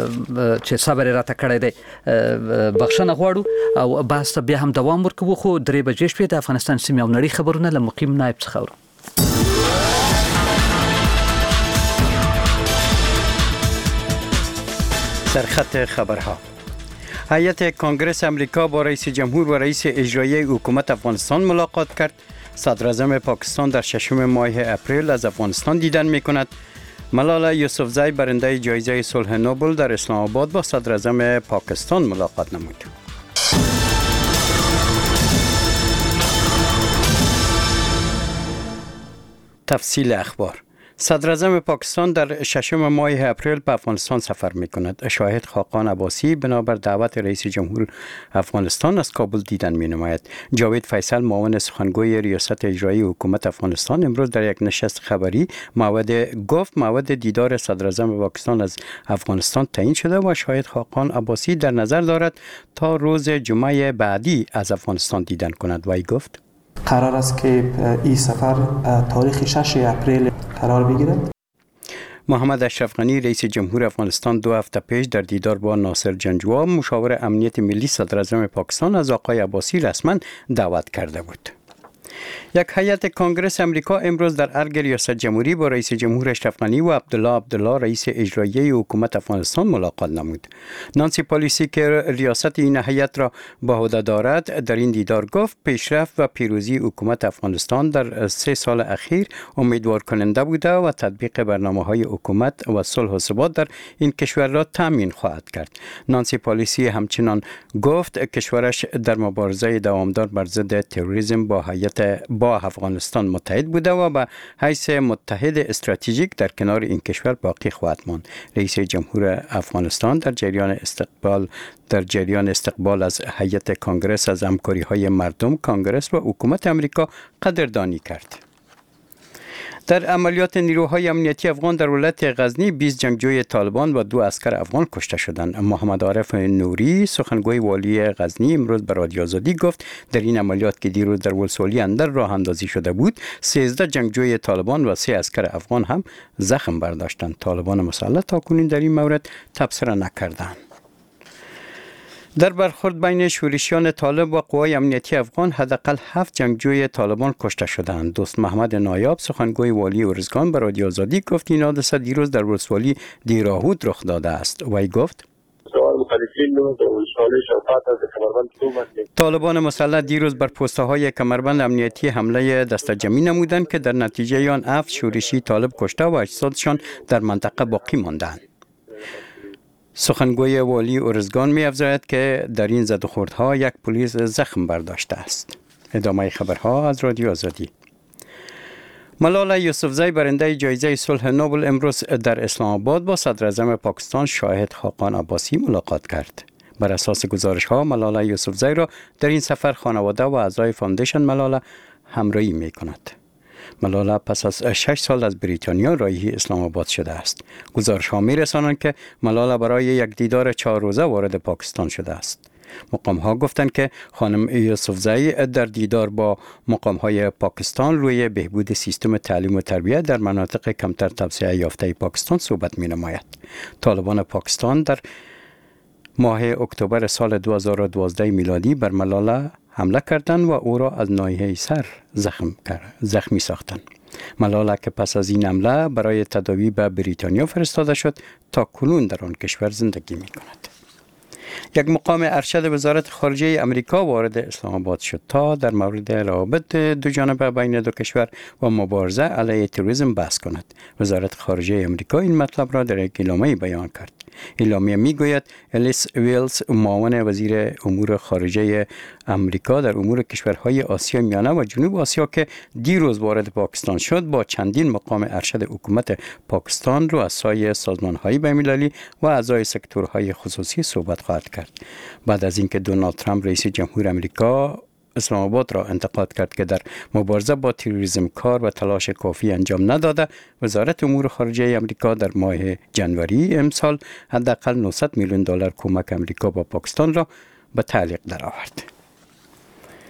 چې صبر راته کړی دی بخښنه غواړو او بحث ته بیا هم دوام ورکوو. خو 3 بجې شپې د افغانستان سیمې او نړۍ خبرونه له مقیم نایب څخه اورو. سرخط خبرها. هیئت کنگره امریکا با رئیس جمهور و رئیس اجرایی حکومت افغانستان ملاقات کرد. صدر اعظم پاکستان در 6 ماه اپریل از افغانستان دیدن می‌کند. ملالا یوسفزئی برنده جایزه صلح نوبل در اسلام آباد با صدر اعظم پاکستان ملاقات نمود. تفصیل اخبار. صدر اعظم پاکستان در 6 ماه اپریل به افغانستان سفر می کند. شاهد خاقان عباسی بنابر دعوت رئیس جمهور افغانستان از کابل دیدن می نماید. جاوید فیصل معاون سخنگوی ریاست اجرایی حکومت افغانستان امروز در یک نشست خبری موعد دیدار صدر اعظم پاکستان از افغانستان تعیین شده و شاهد خاقان عباسی در نظر دارد تا روز جمعه بعدی از افغانستان دیدن کند. وی گفت قرار است که این سفر تاریخ 6 اپریل قرار بگیرد. محمد اشرف غنی رئیس جمهور افغانستان 2 هفته پیش در دیدار با ناصر جنجوا مشاور امنیت ملی صدر اعظم پاکستان از آقای عباسی رسما دعوت کرده بود. یک هیئت کنگره امریکا امروز در ارگ ریاست جمهوری با رئیس جمهور اشرف غنی و عبدالله رئیس اجرایی حکومت افغانستان ملاقات نمود. نانسی پالیسی که ریاست این هیئت را به عهده دارد در این دیدار گفت پیشرفت و پیروزی حکومت افغانستان در 3 سال اخیر امیدوار کننده بوده و تطبیق برنامه‌های حکومت و صلح و ثبات در این کشور را تامین خواهد کرد. نانسی پالیسی همچنان گفت کشورش در مبارزه دوامدار بر ضد تروریسم با افغانستان متحد بوده و به حیث متحد استراتژیک در کنار این کشور باقی خواهد ماند. رئیس جمهور افغانستان در جریان استقبال از هیئت کنگره از همکاری‌های مردم، کنگره و حکومت امریکا قدردانی کرد. در عملیات نیروهای امنیتی افغان در ولایت غزنی 20 جنگجوی طالبان و 2 عسکر افغان کشته شدند. محمد عارف نوری سخنگوی والی غزنی امروز به رادیو آزادی گفت در این عملیات که دیروز در ولسوالی اندر راه اندازی شده بود 13 جنگجوی طالبان و 3 عسکر افغان هم زخم برداشتند. طالبان مسلح تاکنون در این مورد تبصره نکردند. در برخورد بین شورشیان طالب و قوای امنیتی افغان حداقل 7 جنگجوی طالبان کشته شدند. دوست محمد نایاب سخنگوی والی ارزگان به رادیو آزادی گفت این حادثه دیروز در ولسوالی دیراهود رخ داده است. وی گفت طالبان مسلح دیروز بر پست‌های کمربند امنیتی حمله دسته جمعی نمودند که در نتیجه آن 7 شورشی طالب کشته و اجسادشان در منطقه باقی ماندند. سخنگوی والی ارزگان می افزاید که در این زدوخوردها یک پلیس زخم برداشته است. ادامه خبرها از رادیو آزادی. ملالا یوسفزئی برنده جایزه صلح نوبل امروز در اسلام آباد با صدر اعظم پاکستان شاهد خاقان عباسی ملاقات کرد. بر اساس گزارش‌ها ملالا یوسفزئی را در این سفر خانواده و اعضای فاندیشن ملالا همراهی می‌کند. ملالا پس از 6 سال از بریتانیا رایحه اسلام آباد شده است. گزارش‌ها می‌رسانند که ملالا برای یک دیدار 4 روزه وارد پاکستان شده است. مقام‌ها گفتند که خانم یوسفزئی در دیدار با مقام‌های پاکستان روی بهبود سیستم تعلیم و تربیت در مناطق کمتر توسعه یافته پاکستان صحبت می‌نماید. طالبان پاکستان در ماه اکتبر سال 2012 میلادی بر ملالا حمله کردند و او را از ناحیه سر زخمی ساختند. ملالا که پس از این حمله برای تداوی به بریتانیا فرستاده شد تا کنون در آن کشور زندگی می کند. یک مقام ارشد وزارت خارجه امریکا وارد اسلام آباد شد تا در مورد روابط دو جانبه بین دو کشور و مبارزه علیه تروریسم بحث کند. وزارت خارجه امریکا این مطلب را در یک اعلامیه بیان کرد. اعلامیه میگوید الیس ویلز معاون وزیر امور خارجه امریکا در امور کشورهای آسیا میانه و جنوب آسیا که دیروز وارد پاکستان شد با چندین مقام ارشد حکومت پاکستان رؤسای سازمان‌های بین‌المللی و اعضای سکتورهای خصوصی صحبت خواهد کرد. بعد از اینکه دونالد ترامپ رئیس جمهور امریکا اسلام آباد را انتقاد کرد که در مبارزه با تروریسم کار و تلاش کافی انجام نداده، وزارت امور خارجه امریکا در ماه جنوری امسال حداقل 900 میلیون دلار کمک امریکا با پاکستان را به تعلیق درآورد.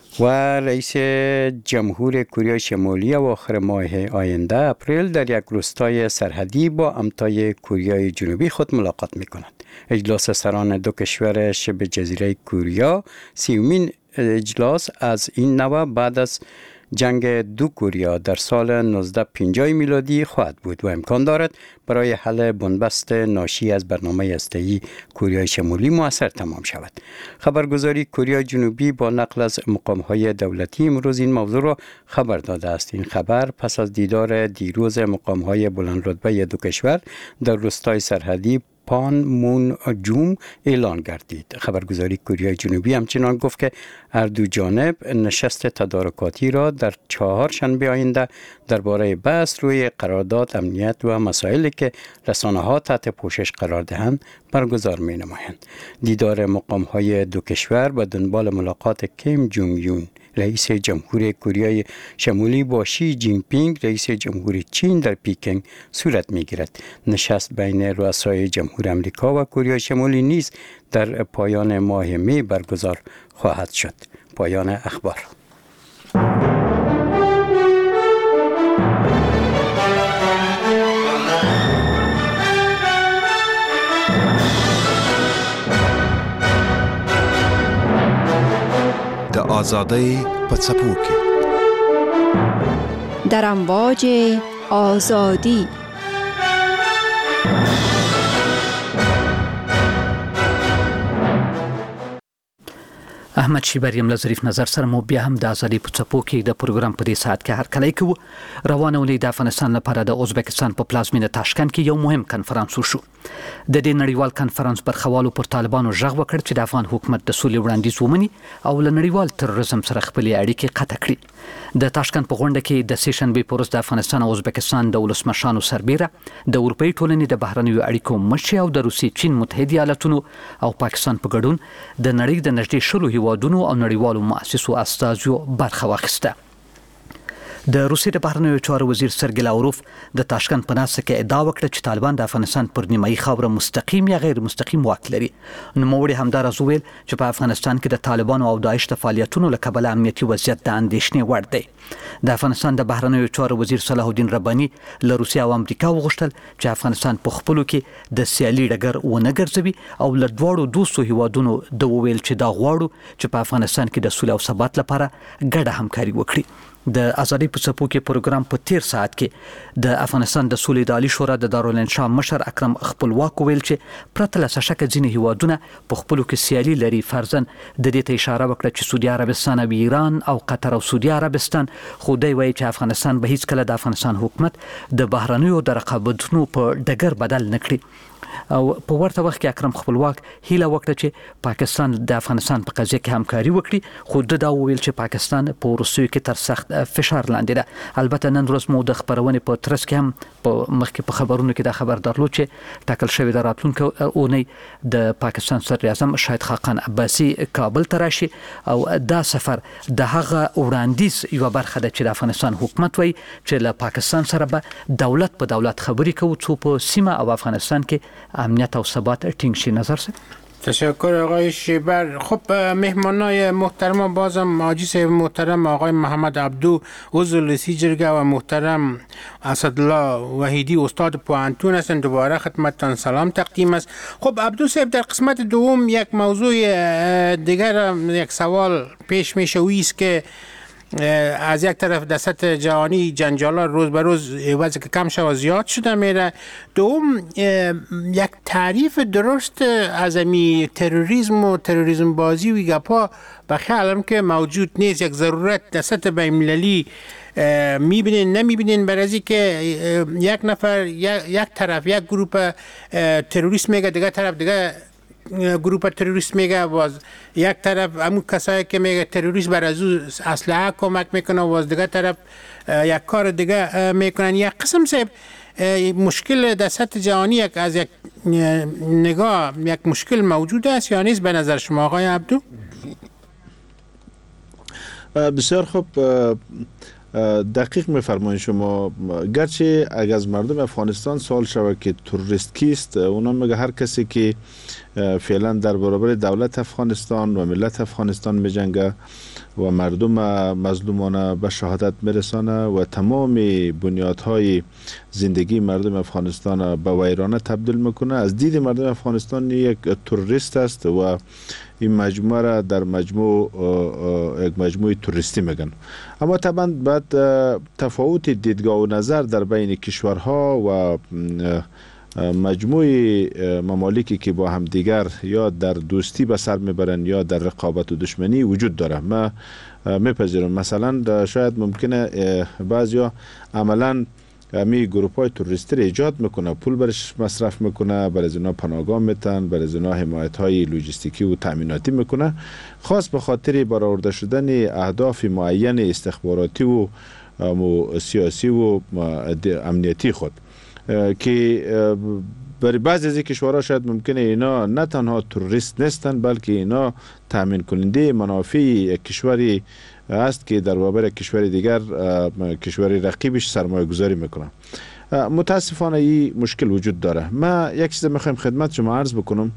و رئیس جمهور کره شمالی اواخر ماه آینده اپریل در یک روستای سرحدی با همتای کره جنوبی خود ملاقات می‌کند. اجلاس سران دو کشور شبه جزیره کره 30مین اجلاس از این نوع بعد از جنگ دو کره در سال 1950 میلادی خواهد بود و امکان دارد برای حل بنبست ناشی از برنامه هسته‌ای کره شمالی مؤثر تمام شود. خبرگزاری کره جنوبی با نقل از مقام‌های دولتی امروز این موضوع را خبر داده است. این خبر پس از دیدار دیروز مقام‌های بلند رتبه دو کشور در روستای سرحدی پانمونجوم اعلان گردید. خبرگزاری کره جنوبی همچنان گفت که هر دو جانب نشست تدارکاتی را در 4 شنبه آینده درباره بحث روی قرارداد، امنیت و مسائلی که رسانه‌ها تحت پوشش قرار دهند برگزار می‌نمایند. دیدار مقام‌های دو کشور به دنبال ملاقات کیم جونگ یون رئیس جمهور کره شمالی با شی جین پینگ رئیس جمهور چین در پیکنگ صورت می‌گیرد. نشست بین رؤسای جمهور آمریکا و کره شمالی نیز در پایان ماه می برگزار خواهد شد. پایان اخبار. د آزادی په څپو کې در امواج آزادی احمد شیبریم له ظریف نظر سره مو بیا هم د ازادي په څپو کې د پروګرام په دې ساعت کې هرکلی کوو. روانه ولې د افغانستان لپاره د ازبکستان په پلازمینه تاشکند کې یو مهم کنفرانس وشو. د دې نړیوال کنفرانس برخوالو پر طالبانو ژغ وکړ چې د افغان حکومت د سولې وړاندیز ومني او له نړیوال تروریزم سره خپلې اړیکې قطع کړي. د تاشکند په غونډه کې د سې شنبې په ورځ د افغانستان او ازبکستان د ولسمشرانو سربیره د اروپאי ټولنې د بهرنیو اړیکو مشر او د روسیې، چین، متحده ایالاتونو او پاکستان په ګډون د نړۍ د نږدې 10 هیوادونو او نړیوالو مؤسسو استازو برخه واخیسته. د روسیې د بهرنیو چارو وزیر سرګی لاوروف د تاشکند په ناسته کې ادعا وکړه چې طالبان د افغانستان پر نیمایي خاوره مستقیم یا غیر مستقیم واک لري. نوموړي همداراز وویل چې په افغانستان کې د طالبانو او داعش د فعالیتونو له کبله امنیتي وضعیت د اندېښنې وړ دی. د افغانستان د بهرنیو چارو وزیر صلاح الدین رباني له روسیې او امریکا وغوښتل چې افغانستان په خپلو کې د سیالي ډګر ونه ګرځوي او له دواړو دوستو هیوادونو د وویل چې دا غواړو چې په افغانستان کې د سولې او ثبات لپاره ګډه همکاري وکړي. د ازادي په څپو کې پروګرام په 13 ساعت کې د افغانستان د سولې د عالی شورا د دارالانشا مشر اکرم خپلواک ویل چې پرته له شک ځینې هیوادونه په خپلو کې سیالي لري. فرضاً د دې ته اشاره وکړه چې سعودي عربستان او ایران او قطر او سعودي عربستان خو دوی وایي چې افغانستان به هیڅ کله د افغانستان حکومت د بهرنیو د رقابتونو په ډګر بدل نه کړي. او په ورته وخت کې اکرم خپلواک هیله وکړه چې پاکستان د افغانستان په قضیه کې همکاري وکړي، خو دا وویل چې پاکستان په روسیې کې تر سخت فشار لاندې ده. البته نن ورځ مو د خبرونې په ترڅ کې هم په مخکې په خبرونو کې دا خبر درلود چې ټاکل شوی د راتلونکو اونۍ د پاکستان صدر اعظم شاهد خاقان عباسي کابل ته راشي او دا سفر د هغه وړاندیز یو برخه ده چې د افغانستان حکومت وایي چې له پاکستان سره به دولت په دولت خبرې کوي څو په سیمه او افغانستان کې امنیت او ثبات ټینګ شي. نظر سه. تشکر آقای شیبر. خب مهمانای محترم بازم ماجیس محترم آقای محمد عبدو عضو رئیس جرگه و محترم اسدالله وحیدی استاد پوهنتون هستند. دوباره خدمتتان سلام تقدیم است. خب عبدو صاحب در قسمت دوم یک موضوع دیگر یک سوال پیش میشه است که از یک طرف در سطح جهانی جنجالا روز به روز وضع که کم شود زیاد شده میره. دوم یک تعریف درست از امی تروریسم و تروریسم بازی و گپا به خیالم که موجود نیست. یک ضرورت در سطح بین‌المللی میبینین نمیبینین برای که یک نفر یک طرف یک گروه تروریست میگه، دیگه طرف دیگه گروه تروریست میگه، باز یک طرف همون کسایی که میگه تروریست بر از اسلحه کمک میکنه و باز دیگه طرف یک کار دیگه میکنن. یک قسم صاحب مشکل در سطح جهانی یک از یک نگاه یک مشکل موجود است یا نیست به نظر شما آقای عبدو؟ بسیار خوب، دقیق میفرمایید شما. گرچه اگر از مردم افغانستان سوال شود که تروریست کیست، اونا میگه هر کسی که فعلا در برابر دولت افغانستان و ملت افغانستان می جنگه و مردم مظلومانه به شهادت میرسانه و تمام بنیادهای زندگی مردم افغانستان به ویرانه تبدیل میکنه. از دید مردم افغانستان یک تروریست است و این مجموعه را در یک مجموعه توریستی میگن. اما طبعا بعد تفاوت دیدگاه و نظر در بین کشورها و مجموعه ممالکی که با هم دیگر یا در دوستی به سر میبرن یا در رقابت و دشمنی وجود داره. ما میپذیرم مثلا شاید ممکنه بعضیا عملا می گروپ‌های تروریستی را ایجاد میکنه، پول برش مصرف میکنه، برای اینا پناهگاه میتن، برای اینا حمایت‌های لوجستیکی و تامیناتی میکنه، خاص به خاطر برآورده شدن اهداف معین استخباراتی و سیاسی و امنیتی خود که برای بعضی از کشورها شاید ممکنه اینا نه تنها تروریست نیستن بلکه اینا تامین کننده منافع یک کشوری است که در برابر کشور دیگر کشور رقیبش سرمایه گذاری میکنه. متاسفانه این مشکل وجود داره. ما یک چیز میخوایم خدمت شما عرض بکنم،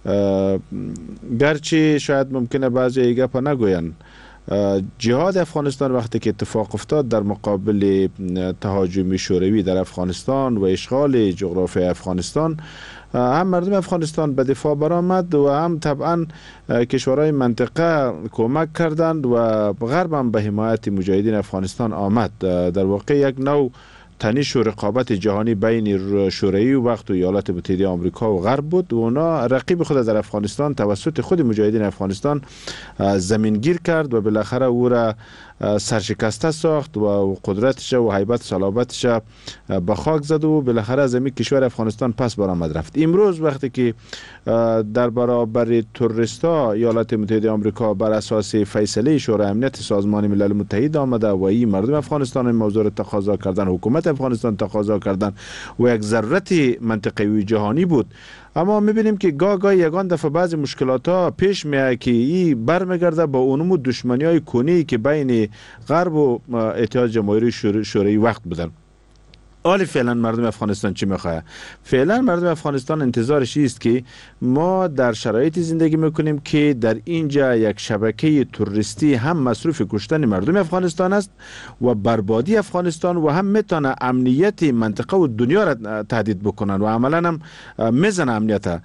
گرچه شاید ممکنه بعضی گپ نگوین، جهاد افغانستان وقتی که اتفاق افتاد در مقابل تهاجم شوروی در افغانستان و اشغال جغرافیای افغانستان، هم مردم افغانستان به دفاع برآمد و هم طبعا کشورهای منطقه کمک کردند و غرب هم به حمایت مجاهدین افغانستان آمد. در واقع یک نوع تنش و رقابت جهانی بین شوروی و وقت و ایالات متحده آمریکا و غرب بود و اونا رقیب خود در افغانستان توسط خود مجاهدین افغانستان زمینگیر کرد و بالاخره او را سرشکسته ساخت و قدرتش و هیبت صلابتش به خاک زد و بالاخره از این کشور افغانستان پس برآمد رفت. امروز وقتی که در برابر تروریستا ایالات متحده آمریکا بر اساس فیصله شورای امنیت سازمان ملل متحد آمده و این مردم افغانستان این موضوع را تقاضا کردن، حکومت افغانستان تقاضا کردن و یک ضرورت منطقوی جهانی بود، اما میبینیم که گاه یگان دفعه بعضی مشکلات ها پیش میاد که این برمیگرده با اونم دشمنی های کنی که بین غرب و اتحاد جماهیر شوروی وقت بودن. حالی فعلا مردم افغانستان چی میخواه؟ فعلا مردم افغانستان انتظارش است که ما در شرایطی زندگی میکنیم که در اینجا یک شبکه تروریستی هم مصروف کشتن مردم افغانستان است و بربادی افغانستان و هم میتونه امنیت منطقه و دنیا را تهدید بکنن و عملا هم میزن امنیت.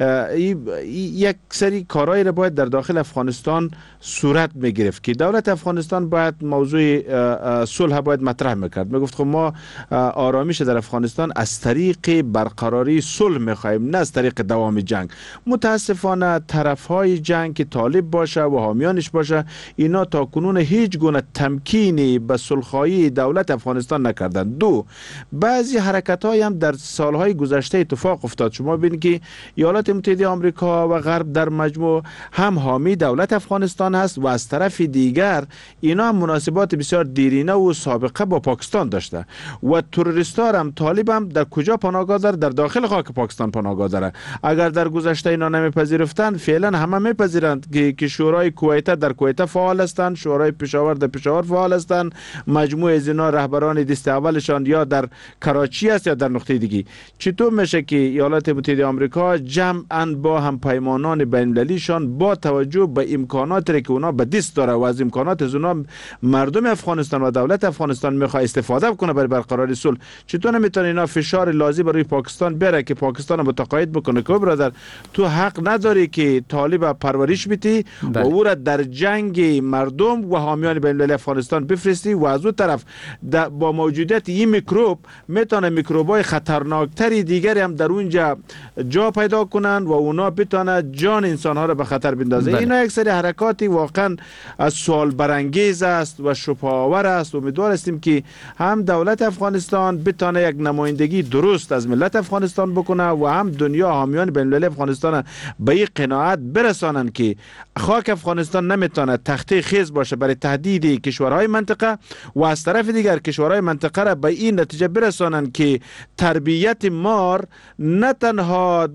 یک سری کارهایی را باید در داخل افغانستان صورت میگرفت که دولت افغانستان باید موضوع صلح باید مطرح میکرد. میگفت خب ما آرامش در افغانستان از طریق برقراری صلح میخواهیم، نه از طریق دوام جنگ. متاسفانه طرفهای جنگ که طالب باشه و حامیانش باشه اینا تا کنون هیچ گونه تمکینی به صلح‌خواهی دولت افغانستان نکردند. دو، بعضی حرکت‌های هم در سالهای گذشته اتفاق افتاد. شما ببینید که ایالات متحده آمریکا و غرب در مجموع هم حامی دولت افغانستان هست و از طرف دیگر اینا هم مناسبات بسیار دیرینه و سابقه با پاکستان داشته و تروریست‌ها هم طالب هم در کجا پناهگاه داره؟ در داخل خاک پاکستان پناهگاه داره. اگر در گذشته اینا نمیپذیرفتن فعلا همه میپذیرند که شورای کویت در کویت فعال هستند، شورای پشاور در پشاور فعال هستند، مجموعه از اینا رهبران دست اولشان یا در کراچی است یا در نقطه دیگه. چطور میشه که ایالات متحده آمریکا جمعاً با هم پیمانان بین‌المللیشان با توجه به امکاناتی که اونا به دست داره و از امکانات از اونا مردم افغانستان و دولت افغانستان میخواد استفاده کنه برای برقراری صلح، چطور نمیتونه اینا فشار لازم برای پاکستان بیاره که پاکستان رو متقاعد بکنه که برادر تو حق نداری که طالب پرورش بدی و او را در جنگ مردم و حامیان بین المللی افغانستان بفرستی و از اون طرف با موجودیت این میکروب میتونه میکروبای خطرناکتری دیگری هم در اونجا جا پیدا کنن و اونا بتونه جان انسانها را به خطر بندازه. اینا یک سری حرکاتی واقعا از سوال برانگیز است و شپاور است. امیدوار هستیم که هم دولت افغانستان بتونه یک نمایندگی درست از ملت افغانستان بکنه و هم دنیا حامیان بین المللی افغانستان به این قناعت برسانن که خاک افغانستان نمیتونه تخته خیز باشه برای تهدید کشورهای منطقه و از طرف دیگر کشورهای منطقه را به این نتیجه برسانن که تربیت مار نه تنها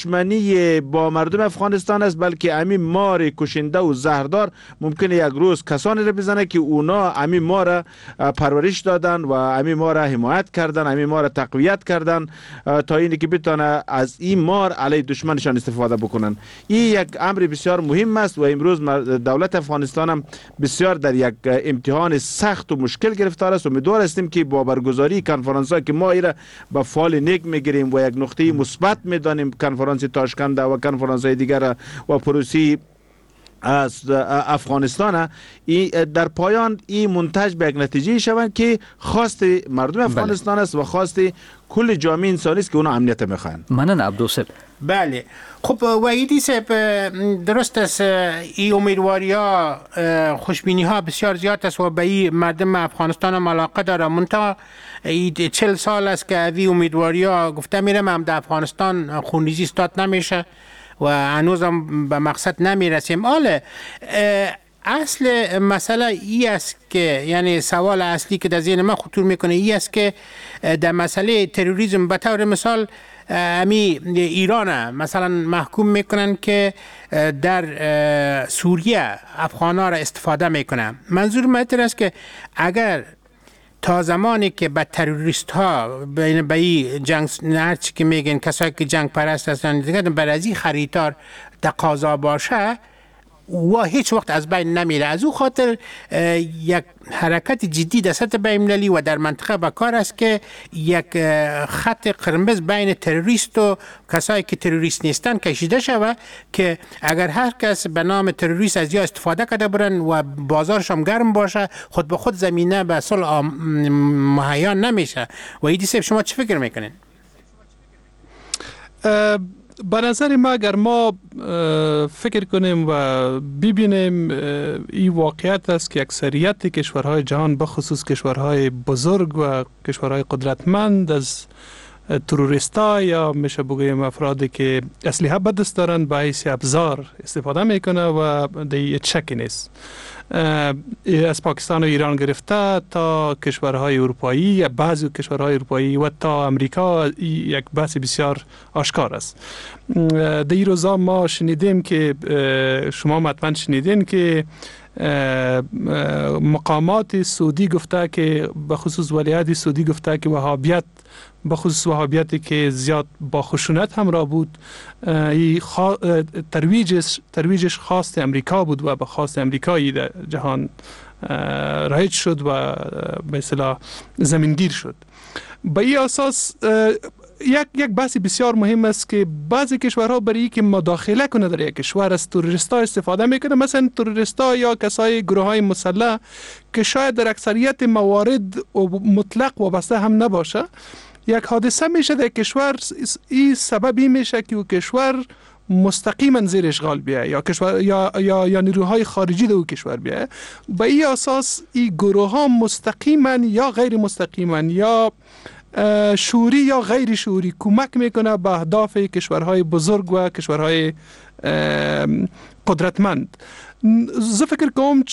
دشمنی با مردم افغانستان است بلکه همین مار کشنده و زهردار ممکنه یک روز کسانی را بزنه که اونا همین مار را پرورش دادن و همین مار را حمایت کردن، همین ما را تقویت کردن تا اینی که بتونه از این مار علیه دشمنشان استفاده بکنن. این یک امر بسیار مهم است و امروز دولت افغانستان هم بسیار در یک امتحان سخت و مشکل گرفتار است. امیدوار هستیم که با برگزاری کنفرانس ها که ما ایره به فال نیک میگیریم و یک نقطه مثبت میدانیم، کنفرانس تاشکند و کنفرانس های دیگر و پروسی از افغانستان، در پایان این منتج به یک نتیجه شوند که خواست مردم افغانستان است و خواست کل جامعه انسانی است که اونا امنیت میخوان. منن عبدالصب. بله خب وحیدی صاحب، درست است این امیدواری ها خوشبینی ها بسیار زیاد است و به این مردم افغانستان هم علاقه داره. منتها 40 سال است که این امیدواری ها گفته میرم هم در افغانستان خونریزی استاد نمیشه و هنوز هم به مقصد نمیرسیم. حالا اصل مسئله ای است که یعنی سوال اصلی که در ذهن من خطور میکنه ای است که در مسئله تروریسم به طور مثال امی ایران مثلا محکوم میکنن که در سوریه افغانا را استفاده میکنن. منظور من است که اگر تا زمانی که به تروریست ها به این جنگ هرچی که میگن کسایی که جنگ پرست هستن دیگه برای از این خریدار تقاضا باشه و هیچ وقت از بین نمیره. از او خاطر یک حرکت جدی در سطح بین‌المللی و در منطقه به کار است که یک خط قرمز بین تروریست و کسایی که تروریست نیستن کشیده شود که اگر هر کس به نام تروریست از یا استفاده کرده برن و بازارش هم گرم باشه، خود به خود زمینه به صلح مهیا نمیشه. و ایدی صاحب شما چه فکر میکنین؟ به نظر ما اگر ما فکر کنیم و ببینیم این واقعیت است که اکثریت کشورهای جهان بخصوص کشورهای بزرگ و کشورهای قدرتمند از تروریستا یا میشه بگویم افرادی که اسلحه به دست دارن به حیث ابزار استفاده میکنه و دیگه شکی نیست. از پاکستان و ایران گرفته تا کشورهای اروپایی یا بعضی کشورهای اروپایی و تا امریکا یک بحث بسیار آشکار است. در این روزا ما شنیدیم که شما حتما شنیدین که مقامات سعودی گفته که به خصوص ولیعهد سعودی گفته که وهابیت به خصوص وهابیتی که زیاد با خشونت همراه بود ترویجش خواست امریکا بود و به خواست امریکایی در جهان رایج شد و به اصطلاح زمینگیر شد. به این اساس یک بحث بسیار مهم است که بعضی کشورها برای که مداخله کنه در یک کشور از تروریستا استفاده میکنه، مثلا تروریستا یا کسای گروه های مسلح که شاید در اکثریت موارد مطلق وابسته هم نباشه. یک حادثه میشه در کشور، این سببی میشه که کشور مستقیما زیر اشغال بیایه یا کشور یا نیروهای خارجی در کشور بیایه. به این اساس این گروه ها مستقیما یا غیر مستقیما یا شعوری یا غیر شعوری کمک میکنه به اهداف کشورهای بزرگ و کشورهای قدرتمند. زه فکر کوم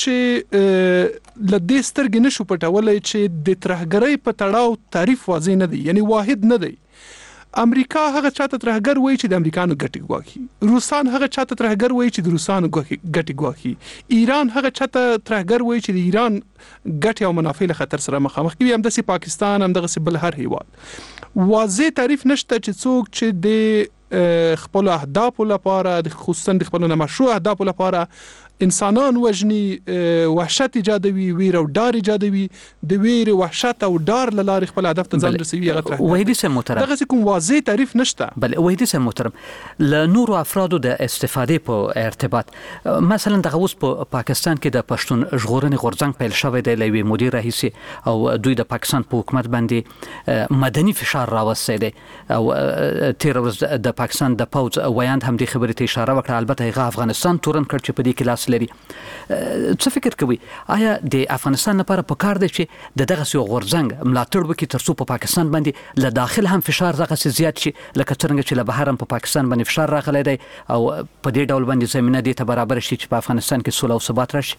چې لدې سترګې نشو پټولای چې د ترهګرۍ په تړاو تعریف واضح نه دی، یعنی واحد نه دی. امریکا هغه چاته ترهګر وایي چې د امریکانو ګټې ګواښي، روسان هغه چاته ترهګر وایي چې د روسانو ګټې ګواښي، ایران هغه چاته ترهګر وایي چې د ایران ګټې او منافع له خطر سره مخامخ کوي. همداسې پاکستان، همدغسې بل هر هیواد. واضح تعریف نشته چې څوک چې د خپل اهدافو لپاره، خصوصا د خپل نامشروع اهدافو لپاره انسانان وجنی، وحشت ایجادوي، ویر او ډار ایجادوي، د ویر وحشت او ډار له لارې خپل هدف ته ځان رسوي. هغه ترهګر وحیدي صاحب محترم، دغه کوم واضح تعریف نشته. بله وحیدي صاحب محترم، له نورو افرادو د استفادې په ارتباط مثلا دغه اوس په پاکستان کې د پښتون ژغورنې غورځنګ پیل شوی دی له یوې مودې راهیسې او دوی د پاکستان په حکومت باندې مدني فشار راوستی دی او تېره ورځ د پاکستان د پوځ ویاند هم دې خبرې ته اشاره وکړه. البته هغه افغانستان تورن کړ چې په دې کې لاس لري. څه فکر کوي آیا د افغانستان لپاره پکار دی چې دغه یو غورځنګ ملاتړ وکړي ترڅو په پاکستان باندې له داخل هم فشار دغه زیات شي لکه څنګه چې له بهر هم په پاکستان باندې فشار راغلی دی او په دې ډول باندې زمينه دې ته برابر شي چې په افغانستان کې صلح او ثبات راشي؟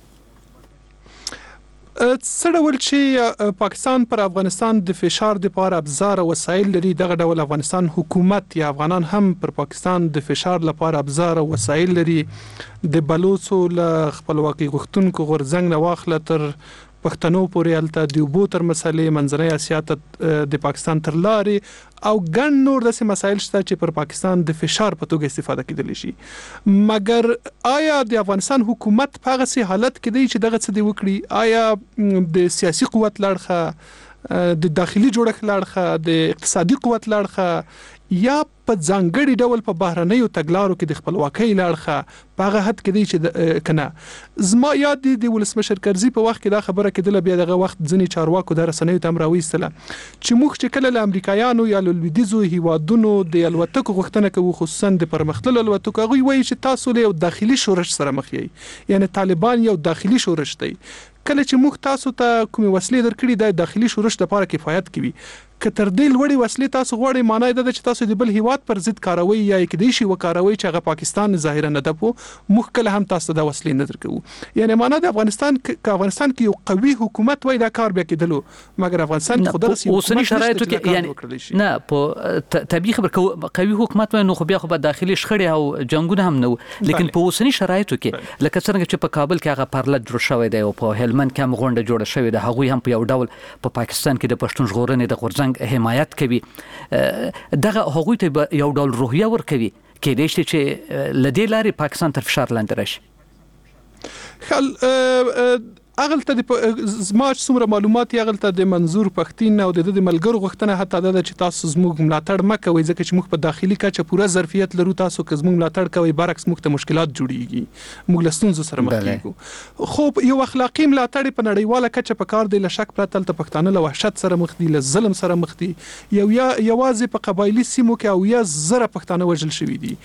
څه ډول چې پاکستان پر افغانستان د فشار د لپاره ابزار او وسایل لري، دغه ډول افغانستان حکومت یا افغانان هم پر پاکستان د فشار لپاره ابزار او وسایل لري. د بلوڅو له خپلواکۍ غوښتونکو غورځنګ نه واخله تر پښتنو پورې هلته د اوبو تر مسلې منځنۍ اسیا ته د پاکستان تر لارې او ګڼ نور داسې مسایل شته چې پر پاکستان د فشار په توګه استفاده کېدلی شي. مګر آیا د افغانستان حکومت په هغه سي حالت کې دی چې دغه څه دی وکړي؟ آیا د سیاسي قوت لړخه، د داخلي جوړښت لړخه، د اقتصادي قوت لړخه، یا په ځانګړي ډول په بهرنیو تګلارو کې د خپلواکۍ لړخه په هغه حد کې دی چې کنه زما یاد دی د ولسمشر کرزي په وخت کې دا خبره کېدله، بیا دغه وخت ځینې چارواکو د رسنیو ته هم راویستله چې موږ چې کله له امریکایانو یا له لویدیځو هیوادونو د الوتکو غوښتنه کوو، خصوصا د پرمختللو الوتکو، هغوی وایي چې تاسو له یو داخلي شورش سره مخ یې، یعنی طالبان یو داخلي شورش دی. کله چې موږ تاسو ته کومې وسلې درکړي د داخلي شورش لپاره کفایت کوي، که تر دې لوړې وسلې تاسو غواړئ، معنی دا ده چې تاسو د بل هیواد پر ضد کاروي یا کېدای شي وکاروي چې هغه پاکستان ظاهرا نه ده، موږ کله هم تاسو ته د وسلې نه درکوو. یعنی معنی د افغانستان کې یو قوي حکومت وای دا کار بیا کېدلو، مګر افغانستان کې خو دغه اوسنی شرایطو کې یعنی نه په طبيعي خبر قوي حکومت وای نو خو بیا خو به داخلي شخړې او جنگونه هم نه، لیکن په اوسنی شرایطو کې لکه څنګه چې په کابل کې هغه پرلط جوړ شوی دی او په هلمند کې هم غونډه جوړه شوې ده، هغوی هم په یو ډول په پاکستان کې د پښتون ژغورنې د غورځنګ حمایت کوي. دغه هغوی ته یو ډول روحیه ورکوي، کېدای شي چې لدې لارې پاکستان تر فشار لاندې راشي. اغلته د زما څومره معلومات اغلته د منظور پښتين او د ملګرو غوښتنه حتی دا چې تاسو زموږ ملاتړ مکوئ، ځکه چې موږ په داخلي کچه پوره ظرفیت لرو، تاسو که زموږ ملاتړ کوئ برعکس موږ ته مشکلات جوړیږي، موږ له ستونزو سره مخ کیږو. خو یو اخلاقی ملاتړ په نړیواله کچه په کار دی، له شک پرته ته پښتانه له وحشت سره مخ دي، له ظلم سره مخ دي، یوازې په قبایلی سیمو کې او یا زره پښتانه وژل شوي دي،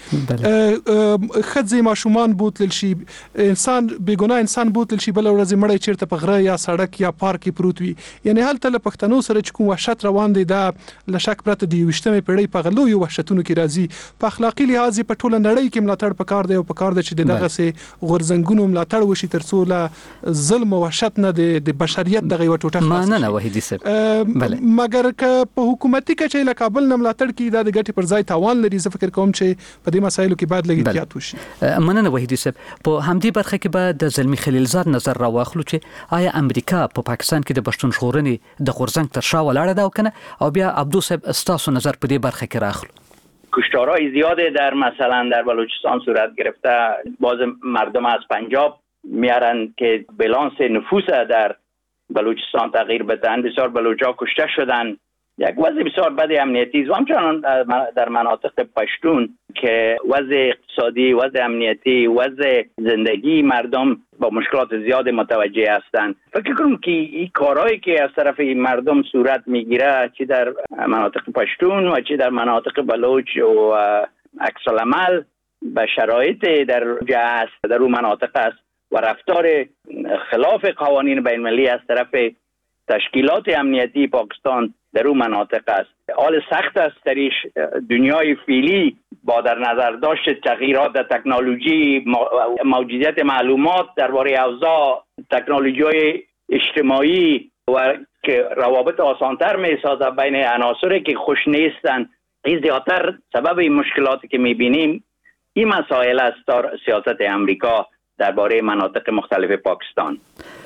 ښځې ماشومان بوتل شي، انسان بېګناه انسان بوتل شي، بل ورځ مړی چیرته په غره یا سړک یا پارک کې پروت وي. یعنی هلته له پښتنو سره چې کوم وحشت روان دی دا له شک پرته د 20مې پیړۍ په غلو وحشتونو کې راځي. په اخلاقی لحاظ په ټوله نړۍ کې ملاتړ پکار دی او پکار دی چې دغه سي غورځنګونو ملاتړ وشي ترڅو له ظلم او وحشت نه د بشریت دغه یو ټوټه خلاص شي. نه وحیدی صاحب مګر که په حکومتي کچې له کابل نه ملاتړ کی دا د ګټې پر ځای تاوان لري، زه فکر کوم چې په دې مسایلو کې باید لږ احتیاط وشي. مننه وحیدی صاحب. په همدې برخه کې به د زلمی خلیلزاد نظر راواخلو چې آیا امریکا په پاکستان کې د پښتون ژغورنې د غورځنګ تر شا ولاړه ده او کنه، او بیا عبدو صاحب استاسو نظر په دې برخه کې راخلو. کشتارهای زیاده در مثلا در بلوچستان صورت گرفته، باز مردم از پنجاب میارن که بالانس نفوس در بلوچستان تغییر بدن، بسیار بلوچا کشته شدن، یک وضع بسیار بد امنیتی و همچنان در مناطق پشتون که وضع اقتصادی، وضع امنیتی، وضع زندگی مردم با مشکلات زیاد متوجه هستند. فکر کنم که این کارهایی که از طرف این مردم صورت میگیره، چه در مناطق پشتون و چه در مناطق بلوچ و عکس العمل به شرایط در جا است، در اون مناطق است و رفتار خلاف قوانین بین المللی از طرف تشکیلات امنیتی پاکستان در اون مناطق است. حال سخت است درش. دنیای فعلی با در نظر داشت تغییرات در تکنولوژی، موجودیت معلومات درباره اوضاع تکنولوژی‌های اجتماعی و که روابط آسانتر می‌سازد بین عناصری که خوش نیستند، این زیادتر سبب این مشکلاتی که می‌بینیم این مسائل است در سیاست امریکا درباره مناطق مختلف پاکستان.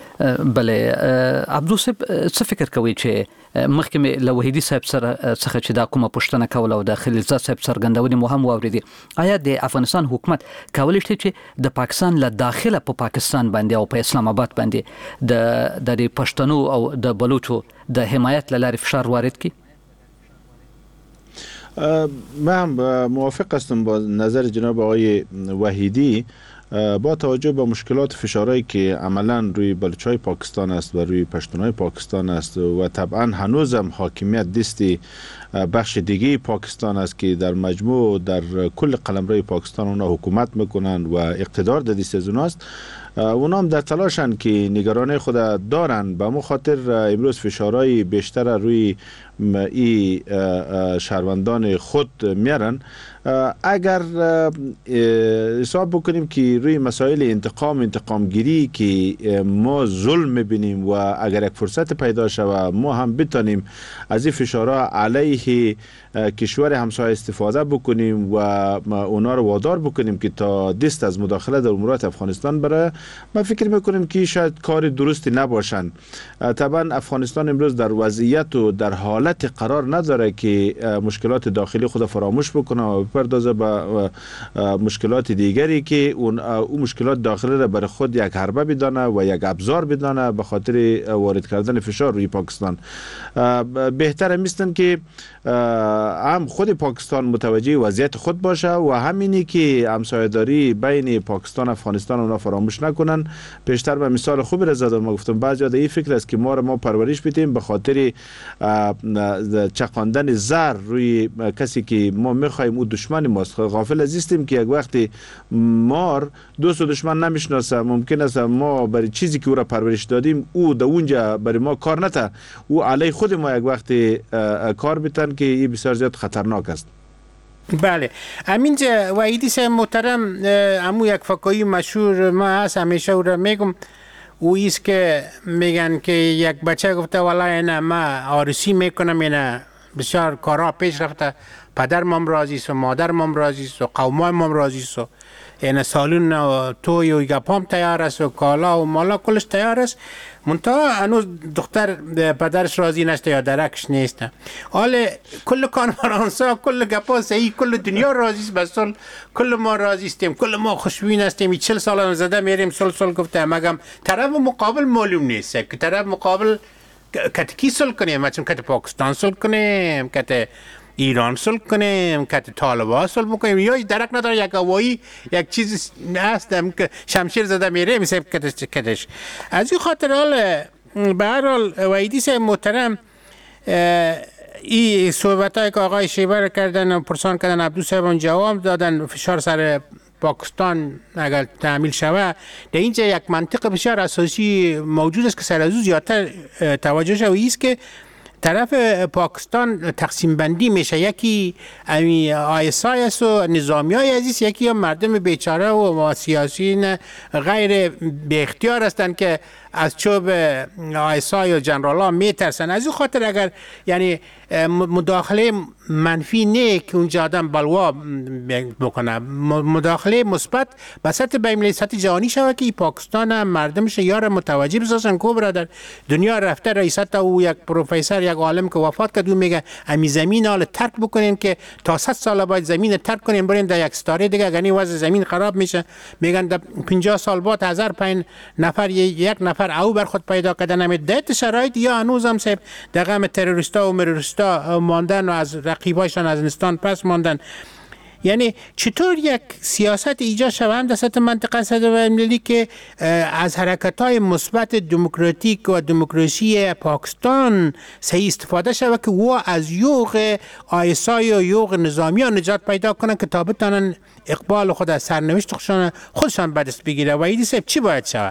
بله عبدو صاحب څه فکر کوي چې مخکې له وحیدی صاحب سره څخه چې دا کومه پوښتنه کوله او د خلیلزاد صاحب څرګندونې مو هم واوریدي، آیا د افغانستان حکومت کولی شي چې د پاکستان له داخله په پاکستان باندې او په اسلام آباد باندې د پښتنو او د بلوچو د حمایت لپاره فشار وارد کړي؟ من موافق هستم با نظر جناب آقای وحیدی. با توجه به مشکلات فشارهایی که عملا روی بلوچهای پاکستان است و روی پشتونهای پاکستان است و طبعا هنوز هم حاکمیت دستی بخش دیگه پاکستان است که در مجموع در کل قلمرو پاکستان اونا حکومت میکنن و اقتدار در دست از اوناست، اونا هم در تلاشن که نگرانی خود دارن. به مو خاطر امروز فشارهای بیشتر روی ای شهروندان خود میارن. اگر حساب بکنیم که روی مسائل انتقام گیری که ما ظلم میبینیم و اگر یک فرصت پیدا شود ما هم بتانیم از این فشارها علیه کشور همسایه استفاده بکنیم و اونا رو وادار بکنیم که تا دست از مداخله در امورات افغانستان بره، من فکر میکنم که شاید کار درستی نباشند. طبعا افغانستان امروز در وضعیت و در حالت قرار نداره که مشکلات داخلی خود فراموش بکنه و بپردازه به مشکلات دیگری که اون مشکلات داخلی را برای خود یک حربه بدانه و یک ابزار بدانه به خاطر وارد کردن فشار روی پاکستان. بهتر میستن که هم خود پاکستان متوجه وضعیت خود باشه و همینی که همسایه‌داری بین پاکستان و افغانستان اونا فراموش نکنن. پیشتر به مثال خوبی را زدم، ما گفتم بعضی این فکر است که ما پرورش بدیم به خاطر چقاندن زر روی کسی که ما میخوایم او دشمن ماست. غافل از هستیم که یک وقتی مار دوست و دشمن نمیشناسه، ممکن است ما برای چیزی که او را پرورش دادیم او در اونجا برای ما کار نته، او علی خود ما یک وقتی کار بتن که این بسیار زیاد خطرناک است. بله همینجا وحیدی صاحب محترم، امو یک فکایی مشهور ما هست، همیشه او را میگم، او ایست که میگن که یک بچه گفته والله نه ما آرسی میکنم، اینه بسیار کارا پیش رفته، پدر مام راضی است و مادر مام راضی است و قومای مام راضی است و این سالون و توی و گپام تیار است و کالا و مالا کلش تیار است، منتها هنوز دختر پدرش راضی نشته یا درکش نیست. حالا کل کانفرانسا کل گپا صحیح، کل دنیا راضی است، بس کل ما راضی استیم، کل ما خوشبین هستیم. 40 سال زده میریم سال گفته، مگم طرف مقابل معلوم نیست که طرف مقابل کت کی سل کنیم، مثلا کت پاکستان سل کنیم، کت ایران سل کنیم، کت طالبان سل بکنیم، یا درک نداره یک هوایی یک چیز هستم که شمشیر زده میره میشه کتش. از این خاطر حال به هر حال وحیدی صاحب محترم این صحبتایی که آقای شیبر کردن و پرسان کردن، عبدو صاحب جواب دادن، فشار سر پاکستان اگر تعمیل شود، در اینجا یک منطق بسیار اساسی موجود است که سر از او زیادتر توجه شد، است که طرف پاکستان تقسیم بندی میشه، یکی آیسای است و نظامی های عزیز، یکی هم مردم بیچاره و سیاسیین غیر به اختیار هستند که از چوب آیسای و جنرال ها میترسن. از این خاطر اگر یعنی مداخله منفی نه که اونجا آدم بلوا بکنه، مداخله مثبت به سطح بین‌المللی سطح جهانی شود که پاکستان هم مردمش یار متوجه بسازن که برادر دنیا رفته رئیست او یک پروفسور یک عالم که وفات کرد میگه امی زمین حال ترک بکنین که تا 100 سال باید زمین ترک کنین برین در یک ستاره دیگه، یعنی وضع زمین خراب میشه. میگن در 50 سال بعد 1005 نفر یک نفر او بر خود پیدا کردن. همه دت شرایط یا هنوز هم صاحب در غم تروریستا و مروریستا ماندن و از رقیبایشان از افغانستان پس ماندن. یعنی چطور یک سیاست ایجاد شود هم در سطح منطقه سطح بین‌المللی که از حرکت‌های مثبت دموکراتیک و دموکراسی پاکستان صحیح استفاده شود که او از یوغ آیسای و یوغ نظامی ها نجات پیدا کنن که تا بتانن اقبال خود از سرنوشت خودشان به دست بگیره. و ایدی صاحب چی باید شود؟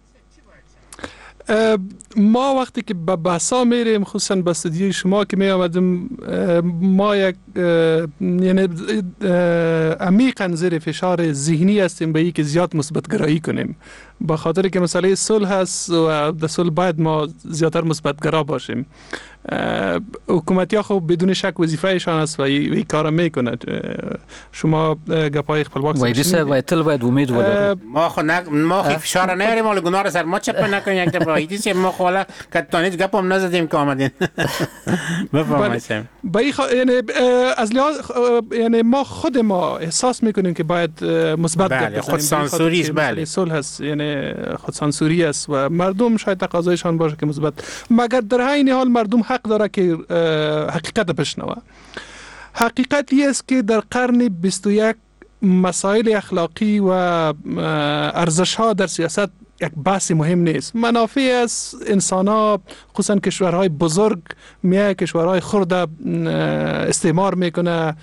ما وقتی که به بحثا میریم، خصوصا به استودیوی شما که می آمدیم، ما یک یعنی عمیقاً زیر فشار ذهنی هستیم به اینکه زیاد مثبت گرایی کنیم، به خاطر که مسئله صلح هست و در صلح باید ما زیادتر مثبت گرا باشیم. حکومتی ها خب بدون شک وظیفه‌شان است و این کارا میکنند. شما گپای خپلواک وایتل باید امید ولریم. ما فشار نیاریم، مال گناه را سر ما چپ نکنیم. یک دفعه ایدی ما خواله کتانیت گپم نزدیم که آمدین. بفرمایید. یعنی از لحاظ یعنی ما خود ما احساس میکنیم که باید مثبت بله خود سانسوری است. بله صلح است، یعنی خود سانسوری است و مردم شاید تقاضایشان باشه که مثبت، مگر در این حال مردم حق داره که حقیقت بشنوه. حقیقتی است که در قرن 21 مسائل اخلاقی و ارزش ها در سیاست یک بحث مهم نیست. منافع از انسان ها، خصوصا کشورهای بزرگ میای کشورهای خرد استعمار میکنه،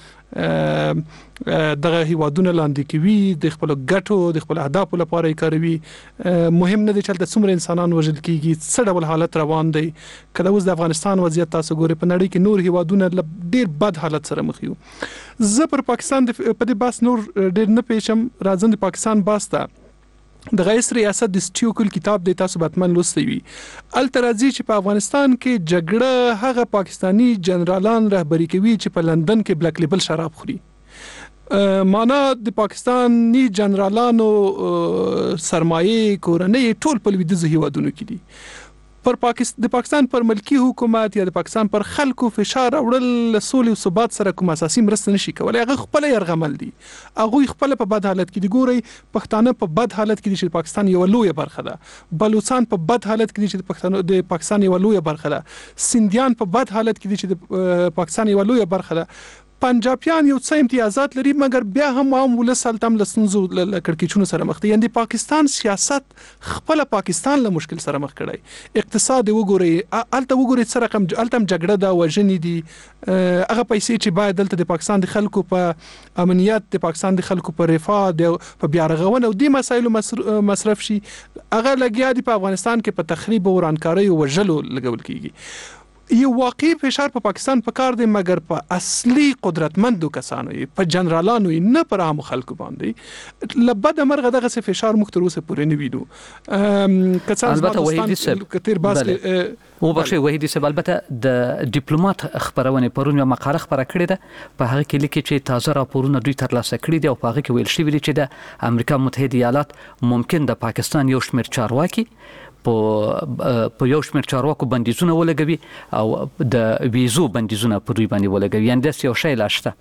دغه هیوادونه لاندې کوي، د خپل ګټو د خپل اهدافو لپاره کوي. مهم نه دی چې د څومره انسانان وژل کیږي، څه ډول حالت روان دی. کله اوس د افغانستان وضعیت تاسو ګورئ، په نړۍ کې نور هیوادونه ډیر بد حالت سره مخ یو. زه پر پاکستان په دې بحث نور ډیر نه پیښم، راځم د پاکستان بحث ته. د رئیس ریاست د سټیوکل کتاب د تاسو بتمن لوستی وي. الترازی چې په افغانستان کې جګړه هغه پاکستانی جنرالان رهبری کوي چې په لندن کې بلیک لیبل شراب خوري. معنا د پاکستاني جنرالانو سرمایه کورنۍ ټول په لویدیځ هیوادونو کې دي. د پاکستان پر ملکی حکومت یا د پاکستان پر خلکو فشار اورل سولې او ثبات سره کوم اساسي مرسته نشي کولای. هغه خپل يرغمل دي، هغه خپل په بد حالت کې دي. ګوري پښتانه په بد حالت کې دي چې پاکستان یو لوی برخه ده، بلوچستان په بد حالت کې دي چې د پاکستان یو لوی برخه ده، سندیان په بد حالت کې دي چې د پاکستان یو لوی برخه ده، پنجابیان یو څه امتیازات لري مګر بیا هم عام ولس سلطم لسنزو کړکېچونو سره مخ دي. یعنی پاکستان سیاست خپل پاکستان له مشکل سره مخ کړي. اقتصاد وګوري، الته وګوري څه رقم التم جګړه دا وژنې دي. هغه پیسې چې باید دلته د پاکستان د خلکو په امنیت، د پاکستان د خلکو په رفاه، د په بیا رغونه او د مسایلو مصرف شي، هغه لګیا دي په افغانستان کې په تخریب او ورانکارۍ او وژلو لګول کیږي. یو واقعي فشار په پاکستان په کار دی مګر په اصلي قدرتمندو کسانو په جنرالانو نه پر عام خلکو باندې لبد مرغه دغه څه فشار مختروسه پورې نه ویدو. البته وحیدی صاحب کثیر باس او بخښي وحیدی صاحب البته د ډیپلوماټ خبرونه پرون یو مقاله خبره کړې ده په هغه کې لیکي چې تازه راپورونه دوی ترلاسه کړي دي او په هغه کې ویل شوی دی چې د امریکا متحده ایالات ممکن د پاکستان یو شمېر چارواکي په یو شمېر چارواکو بندیزونه ولګوي او د ویزو بندیزونه پر دوی باندې ولګوي. یعنی داسې یو شی لا شته.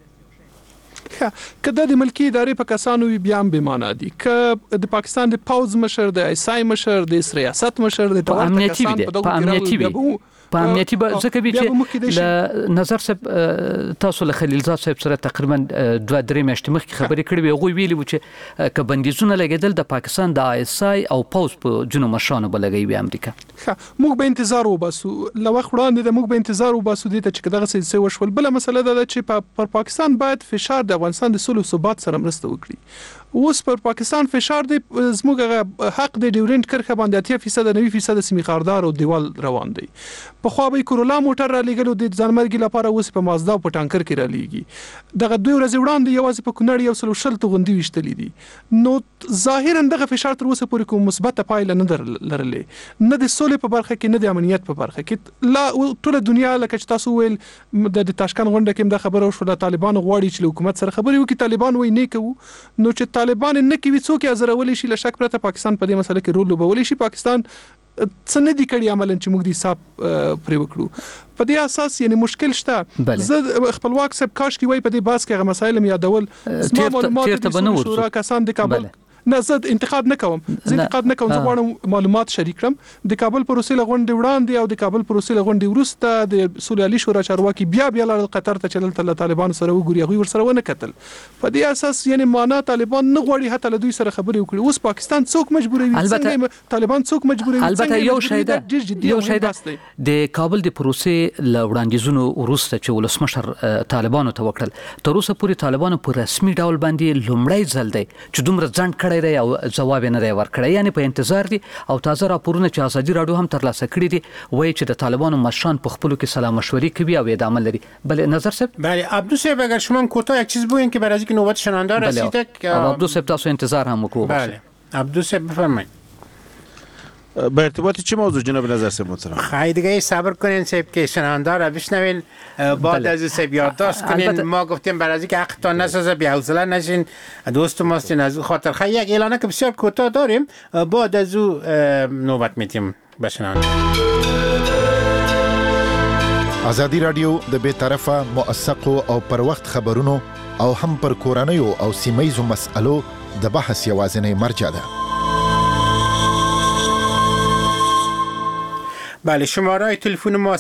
کله د ملکی ادارې په کسانو بیا هم به معنا دي ک د پاکستان د پاوز مشر، د ایسای مشر، د ریاست مشر، د امنیتي په امنیتي ځکه به چې ل نظر صاحب تاسو له خلیلزاد صاحب سره تقریبا 2-3 میاشتې مخکې خبرې کړې وي. هغه ویلي و چې ک بندیزونه لګیدل د پاکستان د ایسای او پاوز په جنو مشانو بلګي وي امریکا. موږ به انتظار وباسو، لو وخت وړاندې موږ به انتظار وباسو د چې دغه څه وشول. بل مسله ده چې پر پاکستان باید فشار د افغانستان د سولې او ثبات سره مرسته وکړي. اوس پر پاکستان فشار دی، زموږ حق د ډیورنت کرخه باندې 80% 90% سیمې خاردار او دیوال روان دی. په خو به کورولا موټر را لګلو د ځانمرګي لپاره اوس په مازدا او په ټانکر کې را لېږي. دغه 2 ورځې وړاندې یوازې په کونړ یو سل شل غوندي وشتلې دي. نو ظاهرا دغه فشار تر اوسه پورې کوم مثبت پایله نه لرلې، نه د سولې په برخه کې نه د امنیت په برخه کې. لا ټول دنیا لکه چې تاسو ویل د تاشکند غونډه کې د خبرو شو د طالبان غواړي چې حکومت سره خبرې وکړي. طالبان وایي نه کوو. نو چې طالبان نه کوي څوک یې ازرولې شي لشک پرته پاکستان په دې مسله کې رول لوبولی شي. پاکستان څه نه دي کړی عملاً چې موږ دې حساب پرې وکړو. په دې اساس یعنی مشکل شته. زه خپلواک صاحب کاش کې وای په دې باس کې مسایل مې یادول. زما معلومات د شورا کسان د کابل نه زه انتقاد نه کوم، زه غواړم معلومات شریک کړم. د کابل پروسې لغونډې وړاندې او د کابل پروسې لغونډې وروسته د سولالي شورا چارواکي بیا ل قطر ته چلل تل طالبان سره وګوري، هغه ور سره ونه کتل. په دې اساس یعنی معنا طالبان نه غواړي حتی له دوی سره خبرې وکړي. اوس پاکستان څوک مجبوروي؟ څنګه طالبان څوک مجبوروي؟ البته یو شی ده د کابل د پروسې لوړاندیزونو وروسته چې ولسمشر طالبانو ته وکړل، تر اوسه پورې طالبانو په رسمي ډول باندې لومړی ځل دی چې دومره ځنډ کړی دی او جواب نه دی ورکړی. یعنی په انتظار دي او تازه راپورونه چې ازادي راډیو هم ترلاسه کړي دي وایي چې د طالبانو مشران په خپلو کې سلا مشورې کوي او ادامه لري. بله نظر صاحب. بله عبدو صاحب اگر شما کوتاه یک چیز بگوین که برای اینکه نوبت شنونده رسیده. عبدو صاحب تاسو انتظار هم وکړو. بله عبدو صاحب بفرمایید. به ارتباط چه موضوع جناب نظر صاحب محترم؟ خیلی دیگه صبر کنین صاحب که شنونده را بشنوین، بعد از صاحب یادداشت کنین. ما گفتیم برای اینکه حقتان نسازه بی‌حوصله نشین، دوست ماستین از خاطر. خیلی یک اعلانه که بسیار کوتاه داریم، بعد از او نوبت میتیم بشنویم. ازادي رادیو د بی‌طرفه موثقو او پر وخت خبرونو او هم پر کورنیو او سیمه‌یزو مسألو د بحث یوازینی مرجع ده. بله شماره تلفن ما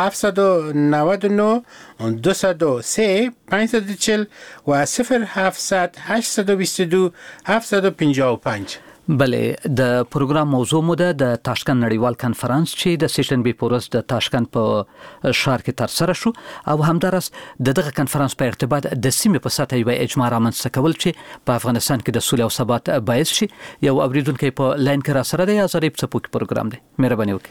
0799 203 540 و 0700 822 755. بله د پروګرام موضوع مو ده د تاشکند نړیوال کانفرنس چې د سیشن بي پورس د تاشکند په ښار کې تر سره شو او همدارس دغه کانفرنس په ارتباط د سیمې په سطح یو اجماع رامنځته کول چې په افغانستان کې د سولې او ثبات باعث شي. یو اوریدونکو په لاین کې را سره دی ازارې په څپو کې پروګرام دی. مهرباني وکړئ.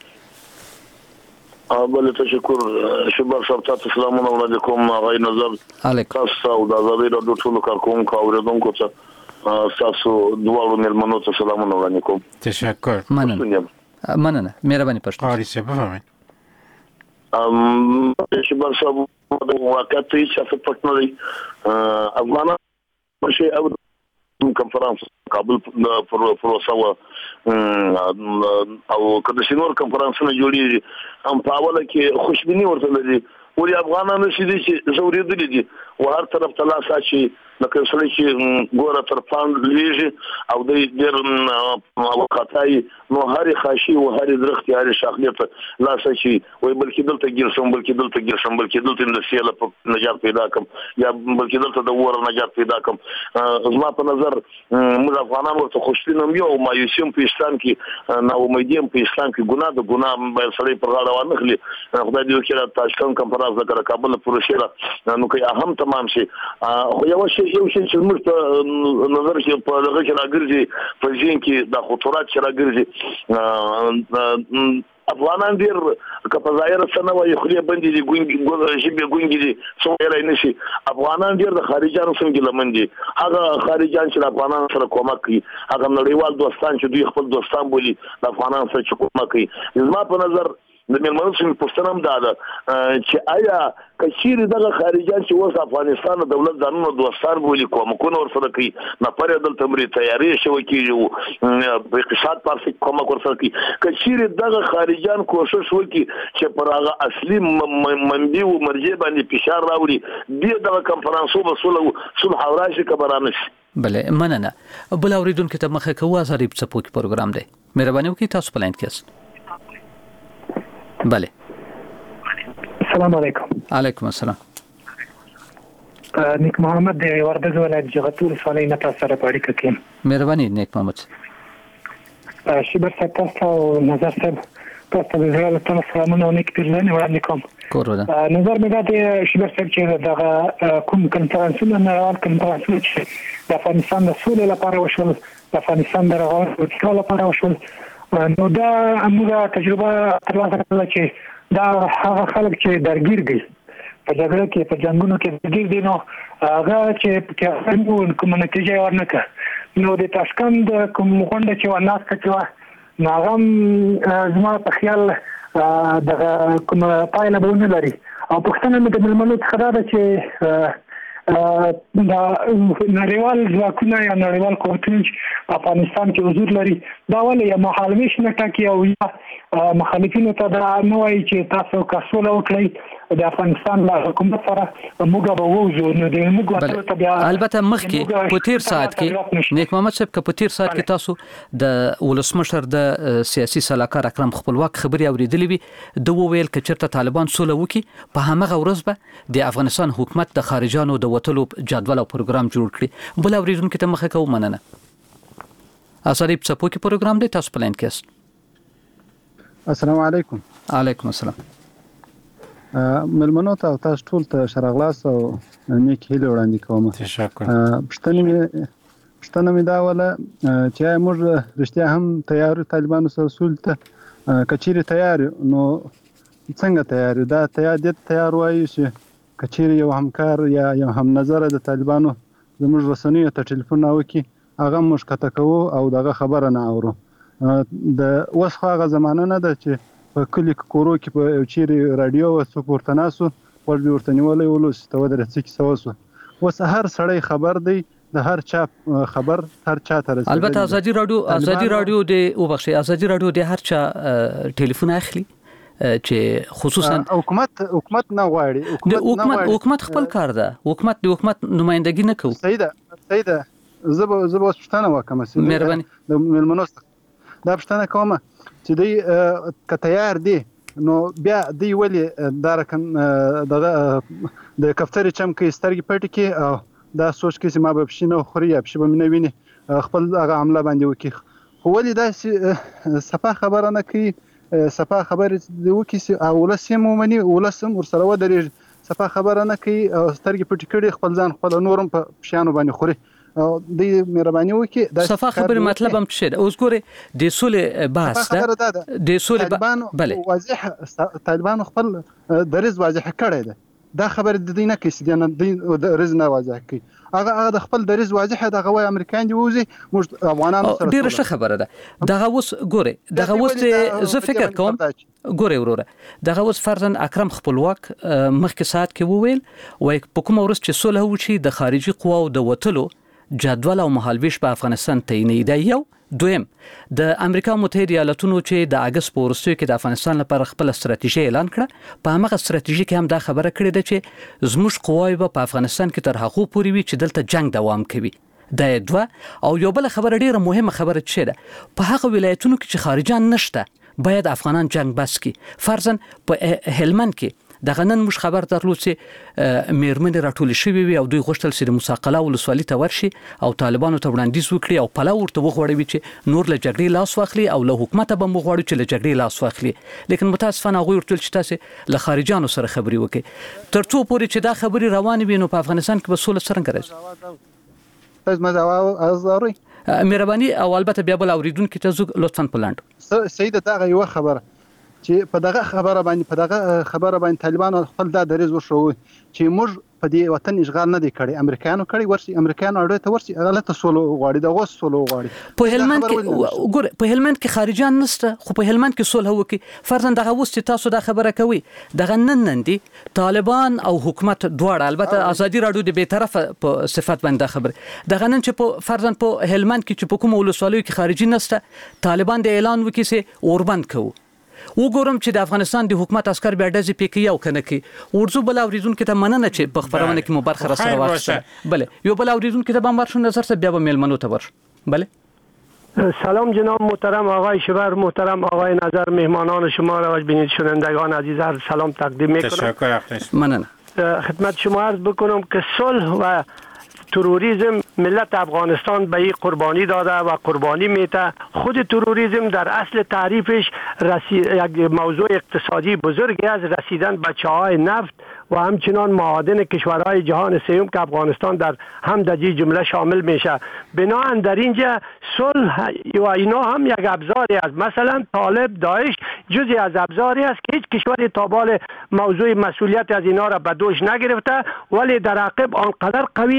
بله تشکر شباب صاحب تاسو سلامونه وړاندې کوم. غي نظر تاسو او د ازادي راډیو ټول کارکونکو اوریدونکو ته تاسو دواړو مېلمنو ته سلامونه وړاندې کوم. تشکر. مننه مهرباني پښتو. قاری صاحب بفرمایئ. شباب صاحب واقعیت هیڅ څه پټ نه دی. افغانان شيء او کنفرانس کابل پروسه او کله چې نور کنفرانسونه جوړیږي هم په اوله کې خوشبینی ورته لري ولې افغانانو چې زوریدلي دي او هر طرف ته لاس اچي لکه سړی چې ګوره تر پاند لویږي او د ډېر وقتای نو هرې خاشي او هرې درختي هرې شاخلې ته لاس اچي وایي بلکې دلته ګیر شم بلکې دلته د سیله نجات پیدا کړم یا بلکې دلته د وره نجات پیدا کړم زما په نظر موږ افغانان ورته خوشبین هم یو مایوسي هم په اسلام کې ناامیدي هم په اسلام کې ګناه د ګناه باید سړی پر غاړه وانخلي خدای دې وکړي تاشکند کنفرانس د کابل پروسه نو که هم تمام شي خو یو شی چې موږ په نظر کې په دغه کې راګرځي په ځین کې د خطرات چې راګرځي افغانان ډیر که په ظاهر سره وایي خلیه باندې دي ګونګي دي څو یې نشي افغانان ډیر د خارجانو څخه لمن دي هغه خارجان چې افغانان سره کومک کوي هغه نړیوال دوستان چې دوی خپل دوستان بولي د افغانان سره کومک کوي زما په نظر د ملمنو څخه پوښتنه هم ده چې آیا کچیر دغه خارجان چې اوس افغانستان دولت ځانونه دوستان بولي کومکونه ورسره کوي نفر دلته مری تیاری شوی کیږي په اقتصاد پارسي کومک ورسره کوي کچیر دغه خارجان کوشش وکړي چې پر هغه اصلي منبع او مرجع باندې فشار راوړي دغه کنفرانسو به صلح او راشي کبرانه شي بله مننه بل اوریدونکو ته مخه کوه ظریف څپوک پروګرام دی مهرباني وکړئ تاسو په لاین کې یاست بله السلام علیکم علیکم السلام نیک محمد د وردګ ولایت جغتول ولسوالۍ نه تاسو سره په اړیکه کې مهرباني نیک محمد شیبر صاحب تاسو نظر صاحب تاسو د زړه له سلامونه او نیک پیرزنې وړاندې کوم کورونه نظر مې دا دی شیبر صاحب چې دغه کوم کنفرانسونه نړیوال کنفرانسونه چې د افغانستان د سولې لپاره وشول د افغانستان د رغونې لپاره وشول نو دا موږ تجربه ترلاسه کړله چې دا هغه خلک چې درګیر دي په جګړه کې په جنگونو کې درګیر دي نو هغه چې کوم نتیجه ورنکړه نو د تاشکند کوم غونډه چې وناس کړه نو هغه زما په خیال دغه کوم پایله به نه لري او پښتنه مې د ملمنو څخه دا چې دا نړیوال ځواکونه یا نړیوال قوتونه افغانستان کې حضور لري دا ولې یا مخالفین نه ټاکي او یا مخالفینو ته دا نه وایي چې تاسو کاسوله وکړئ د افغانستان له حکومت سره موږ به ووځو نو د موږ ته بیا البته مخکې په تیر ساعت کې نیک محمد صاحب په تیر ساعت کې تاسو د ولسمشر د سیاسي سلاکار اکرم خپلواک خبري اوریدلې وي د وویل چې چرته طالبان سوله وکي په همغه ورځ به د افغانستان حکومت د خارجانو د وټلو جدول او پروګرام جوړ کړي بل اوریدونکو ته مخه کوم مننه ظریف څپوک پروګرام دی تاسو په لاین کې السلام علیکم علیکم السلام ملمنو ته تاسو ټول ته شرغلاس او نیک هیله وړاندې کوم تشکر پښتنه مې دا ولا چې موږ رښتیا هم تیار طالبانو سره سول ته کچيري تیار نو څنګه تیار دا تیار وایي چې کچيري یو همکار یا یو هم نظر د طالبانو زموږ رسنیو ته ټلیفون وکي هغه موږ کته کوو او دغه خبره نه اورو د اوس هغه زمانه نه ده چې په کلی کورو کې په چیرې رادیو او سپورتناسو ورته نیولې ولوس ته ودرې څه سوسو اوس هر سړی خبر دی د هر چا خبر هر چا ته رسېږي البته ازادي رادیو د ازادي رادیو د هر چا ټلیفون اخلي چې خصوصا حکومت نه غواړي حکومت خپل کار ده حکومت نمائندګي نه کوي سیده زه به پښتنه وکم مهرباني د ملمنو دا پښتنه کوم چې دی که تیار دی نو بیا دی ولی دا رقم دغه د کفتري چم کې سترګې پټ کې او دا سوچ کې چې ما به پښینه خوري یا پښې به نه ویني خپل هغه عمله باندې وکي خو ولی دا صفه خبره نه کوي صفه خبره دی وکي او ولسم ومني ولسم ورسره ودرې صفه خبره نه کوي او سترګې پټ کړي خپل ځان خپل نورم په پښانو باندې خوري د مهرباني وکي د صفه خبره مطلب هم څه ده اوس ګوره د سولې بحث ده د سولې بله واضح طالبان خپل درز واضح کړی ده دا خبره د دینه کې سیدنه د درز نه واضح کوي هغه د خپل درز واضح دغه وای امریکایان دی وځي موږ افغانانو سره ډیره ښه خبره ده دغه اوس ګوره دغه اوس زه فکر کوم ګوره وروره دغه اوس فرضاً اکرم خپلواک مخکې ساعت کې وویل وای په کوم ورځ چې صلح وشي د خارجي قواو د وټلو جدول او مهالویش په افغانستان تعیینېده. یو دویم د امریکا متحده ایالاتونو چې د اگست په وروستیو کې د افغانستان لپاره خپل ستراتیژي اعلان کړه، په هغه ستراتیژي کې هم دا خبره کړې ده چې زموږ قواوې به په افغانستان کې تر هغو پورې وي چې دلته جنگ دوام کوي. دا دوه. او یو بل خبره ډیره مهمه خبره چې ده، په هغه ولایتونو کې چې خارجان نشته باید افغانان جنگ بس کی. فرضاً په هلمند کې دغه نن موږ خبر درلود چې میرمنې راټولې شوې وي او دوی غوښتل چې د موسی ولسوالۍ ته ورشي او طالبانو ته وړاندیز وکړي او پلاو ورته وغوړوي چې نور له جګړې لاس واخلي او له حکومت به موږ غواړو چې له جګړې لاس واخلي. لیکن متاسفانه هغوی ورته چې تاسو له خارجانو سره خبرې وکړي. تر څو پورې چې دا خبرې روانې وي نو په افغانستان کې به سوله څرنګه راځي؟ تاسو مزه اورئ؟ مهرباني او البته بیا بل اوریدونکو ته زو لطفاً پلاند سید دغه یو خبره چې په دغه خبره باندې طالبان خپل د دریز وشوي چې موږ په دې وطن اشغال نه دی کړی، امریکایانو کړی، ورسي امریکایانو اړه ته ورسي غلطه سولو غواړي، دغه سولو غواړي. په هلمند کې ګور په هلمند کې خارجان نشته، خو په هلمند کې صلح وکي. فرضاً دغه اوس چې تاسو دا خبره کوي دغه نن دي طالبان او حکومت دواړه، البته ازادي راډیو د به طرفه په صفت باندې خبره دغه نن چې په فرضاً په هلمند کې چې په کوم ولسوالیو کې خارجي نشته طالبان د اعلان وکي سي اوربند کوي. وګورم چې د افغانستان د حکومت عسكر بیا ډزې پکې یو کنه کې ورزو بل اوریدونکو ته مننه چې په خبرونه کې مو برخه را سره واخیسته. بله یو بل اوریدونکو ته به مرشو نظر سره بیا به میلمنو ته ورش. بله سلام جناب محترم آقای شبر، محترم آقای نظر، مهمانان شما را و بینید شنوندگان عزیز عرض سلام تقدیم میکنم. تشکر. مننه. خدمت شما عرض بکنم که صلح و تروریسم ملت افغانستان به این قربانی داده و قربانی میته. خود تروریسم در اصل تعریفش یک موضوع اقتصادی بزرگی است، رسیدن به چاهای نفت و همچنان معادن کشورهای جهان سوم که افغانستان در هم در جمله شامل میشه. بنابراین در اینجا صلح و اینا هم یک ابزاری است. مثلا طالب داعش جزئی از ابزاری است که هیچ کشوری تا بال موضوع مسئولیت از اینا را به دوش نگرفته، ولی در عقب آنقدر قوی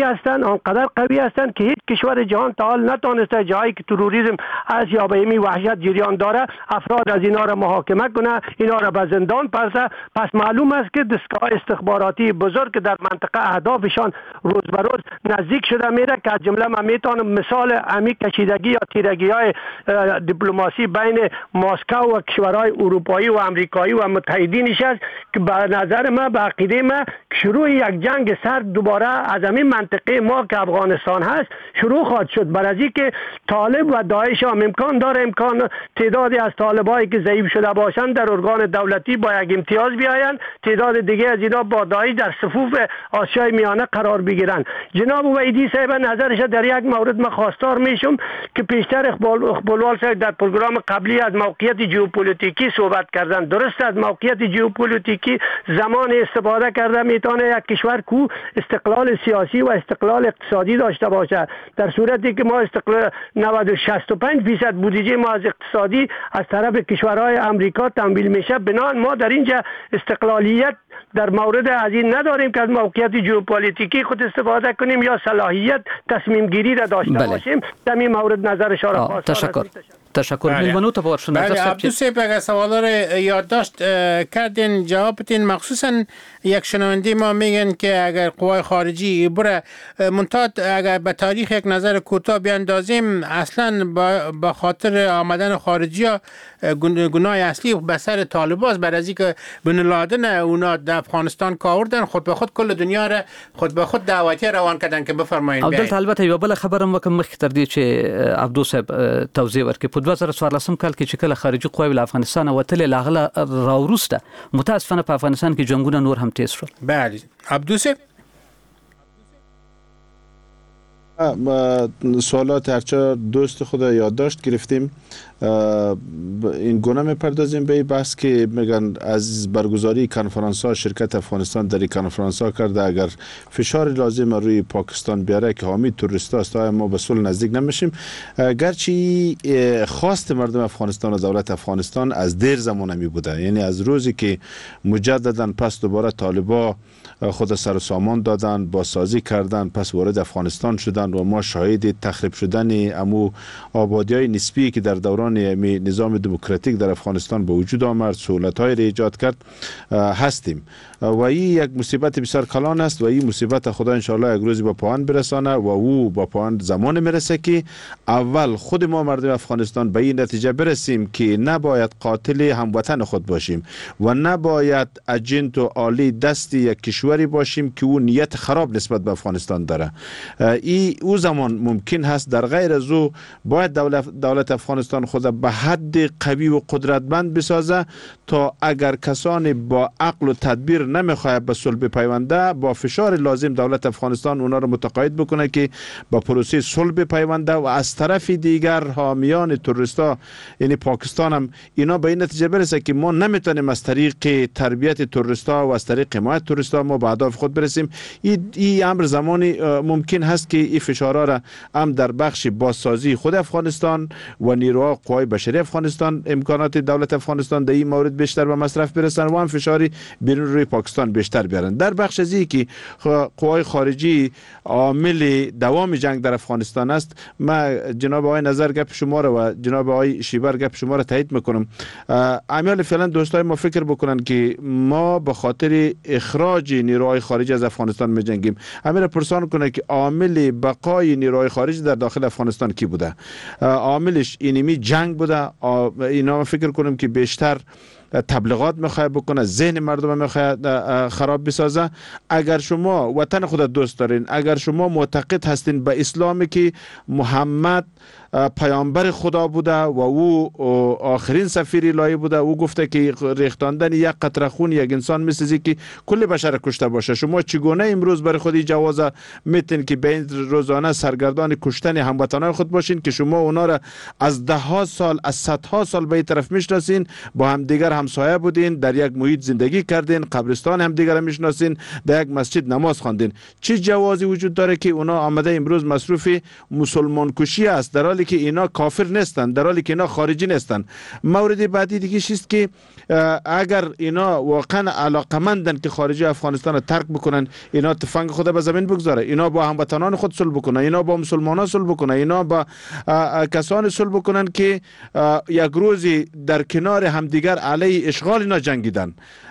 هستند که هیچ کشور جهان تا حال نتونسته جایی که تروریسم از یا به این وحشت جریان داره افراد از اینا را محاکمه کنه، اینا را به زندان پرسه. پس معلوم است که دستگاه استخباراتی بزرگ در منطقه اهدافشان روز به روز نزدیک شده میره که از جمله من میتونم مثال امی کشیدگی یا تیرگی های دیپلماسی بین مسکو و کشورهای اروپایی و امریکایی و متحدینش است که به نظر من به عقیده من شروع یک جنگ سرد دوباره از همین منطقه ما که افغانستان هست شروع خواهد شد. برای که طالب و داعش هم امکان داره تعدادی از طالبایی که ضعیف شده باشند در ارگان دولتی با یک امتیاز بیایند، تعداد دیگه از اینا با داعش در صفوف آسیای میانه قرار بگیرند. جناب وحیدی صاحب نظرش در یک مورد من خواستار میشم که پیشتر اقبالوال صاحب در پروگرام قبلی از موقعیت ژئوپلیتیکی صحبت کردن. درست از موقعیت ژئوپلیتیکی زمان استفاده کرده میتونه یک کشور کو استقلال سیاسی و استقلال اقتصادی داشته باشه. در صورتی که ما استقلال 65% بودجه ما از اقتصادی از طرف کشورهای امریکا تمویل میشه، بنابراین ما در اینجا استقلالیت در مورد از این نداریم که از موقعیت ژئوپلیتیکی خود استفاده کنیم یا صلاحیت تصمیم گیری را داشته باشیم. در این مورد نظر شما را خواستم. تشکر. میلمنو ته ورشو نظر صاحب. عبدو صاحب اگر سوالا رو یادداشت کردین جواب بدین. مخصوصا یک شنونده ما میگن که اگر قوای خارجی بره منتاد اگر به تاریخ یک نظر کوتاه بیاندازیم اصلا با خاطر آمدن خارجی ها گناه اصلی به سر طالباست، برای از اینکه بن لادن اونا در افغانستان کاوردن خود به خود کل دنیا را خود به خود دعوتی روان کردن که بفرمایید. عبدالله البته یو بل خبرم وکم مخ تر دې چې عبدو صاحب توضیح ورکړي. په 2014 کال کې چې کله خارجي قواوې له افغانستان وتلې لاغله راوروسته متاسفانه په افغانستان کې جنگونه نور هم تیز شول. بله عبدو صاحب سوالات هرچه دوست خود یادداشت گرفتیم. این گونه میپردازیم به بحث که میگن از برگزاری کنفرانس ها شرکت افغانستان در این کنفرانس ها کرده اگر فشار لازم روی پاکستان بیاره که حامی تروریست است ما به صلح نزدیک نمیشیم. گرچه خواست مردم افغانستان و دولت افغانستان از دیر زمانه می بوده، یعنی از روزی که مجددا پس دوباره طالبا خود سر و سامان دادن، بازسازی کردن، پس وارد افغانستان شدن و ما شاهد تخریب شدن امو آبادی‌های نسبی که در دوران نظام دموکراتیک در افغانستان به وجود آمد، سهولت‌های را ایجاد کرد هستیم. و این یک مصیبت بسیار کلان است و این مصیبت خدا ان شاء الله یک روزی به پایان برسانه و او با پایان زمان میرسه که اول خود ما مردم افغانستان به این نتیجه برسیم که نباید قاتل هموطن خود باشیم و نباید اجنت و عالی دست یک کشوری باشیم که او نیت خراب نسبت به افغانستان داره. او زمان ممکن هست. در غیر از او باید دولت افغانستان خود به حد قوی و قدرتمند بسازه تا اگر کسان با عقل و تدبیر نمیخواد به صلح بپیونده با فشار لازم دولت افغانستان اونا رو متقاعد بکنه که با پروسه صلح بپیونده و از طرف دیگر حامیان تروریستا یعنی پاکستان هم اینا به این نتیجه برسه که ما نمیتونیم از طریق تربیت تروریستا و از طریق حمایت تروریستا ما به اهداف خود برسیم. این امر زمانی ممکن هست که این فشارها را هم در بخش بازسازی خود افغانستان و نیروهای قوای بشری افغانستان امکانات دولت افغانستان در این مورد بیشتر به مصرف برسن و هم فشاری بیرون روی پاکستان بیشتر بیارن. در بخش ازی که قوای خارجی عامل دوام جنگ در افغانستان است، ما جناب آقای نظر گپ شما و جناب آقای شیبر گپ شما را تایید میکنم. امیال فعلا دوستای ما فکر بکنن که ما به خاطر اخراج نیروهای خارجی از افغانستان میجنگیم. امیر پرسان کنه که عامل بقای نیروهای خارجی در داخل افغانستان کی بوده؟ عاملش اینمی جنگ بوده. اینا فکر کنم که بیشتر تبلیغات میخواد بکنه، ذهن مردم میخواد خراب بسازه. اگر شما وطن خود دوست دارین، اگر شما معتقد هستین به اسلامی که محمد پیامبر خدا بوده و او آخرین سفیر الهی بوده، او گفته که ریختاندن یک قطره خون یک انسان مثل که کل بشر کشته باشه، شما چگونه امروز برای خودی جواز میتین که به این روزانه سرگردان کشتن هموطنان خود باشین که شما اونا را از دهها سال از صدها سال به این طرف میشناسین، با هم دیگر همسایه بودین، در یک محیط زندگی کردین، قبرستان هم دیگر میشناسین، در یک مسجد نماز خواندین. چه جوازی وجود داره که اونا آمده امروز مصروف مسلمان کشی است در حالی که اینا کافر نیستن، در حالی که اینا خارجی نیستن؟ مورد بعدی دیگه چیست که اگر اینا واقعا علاقمندن که خارجی افغانستان رو ترک بکنن، اینا تفنگ خود به زمین بگذاره، اینا با هموطنان خود صلح بکنن، اینا با مسلمانان صلح بکنن، اینا با کسان صلح بکنن که یک روزی در کنار همدیگر علیه اشغال اینا جنگیدن.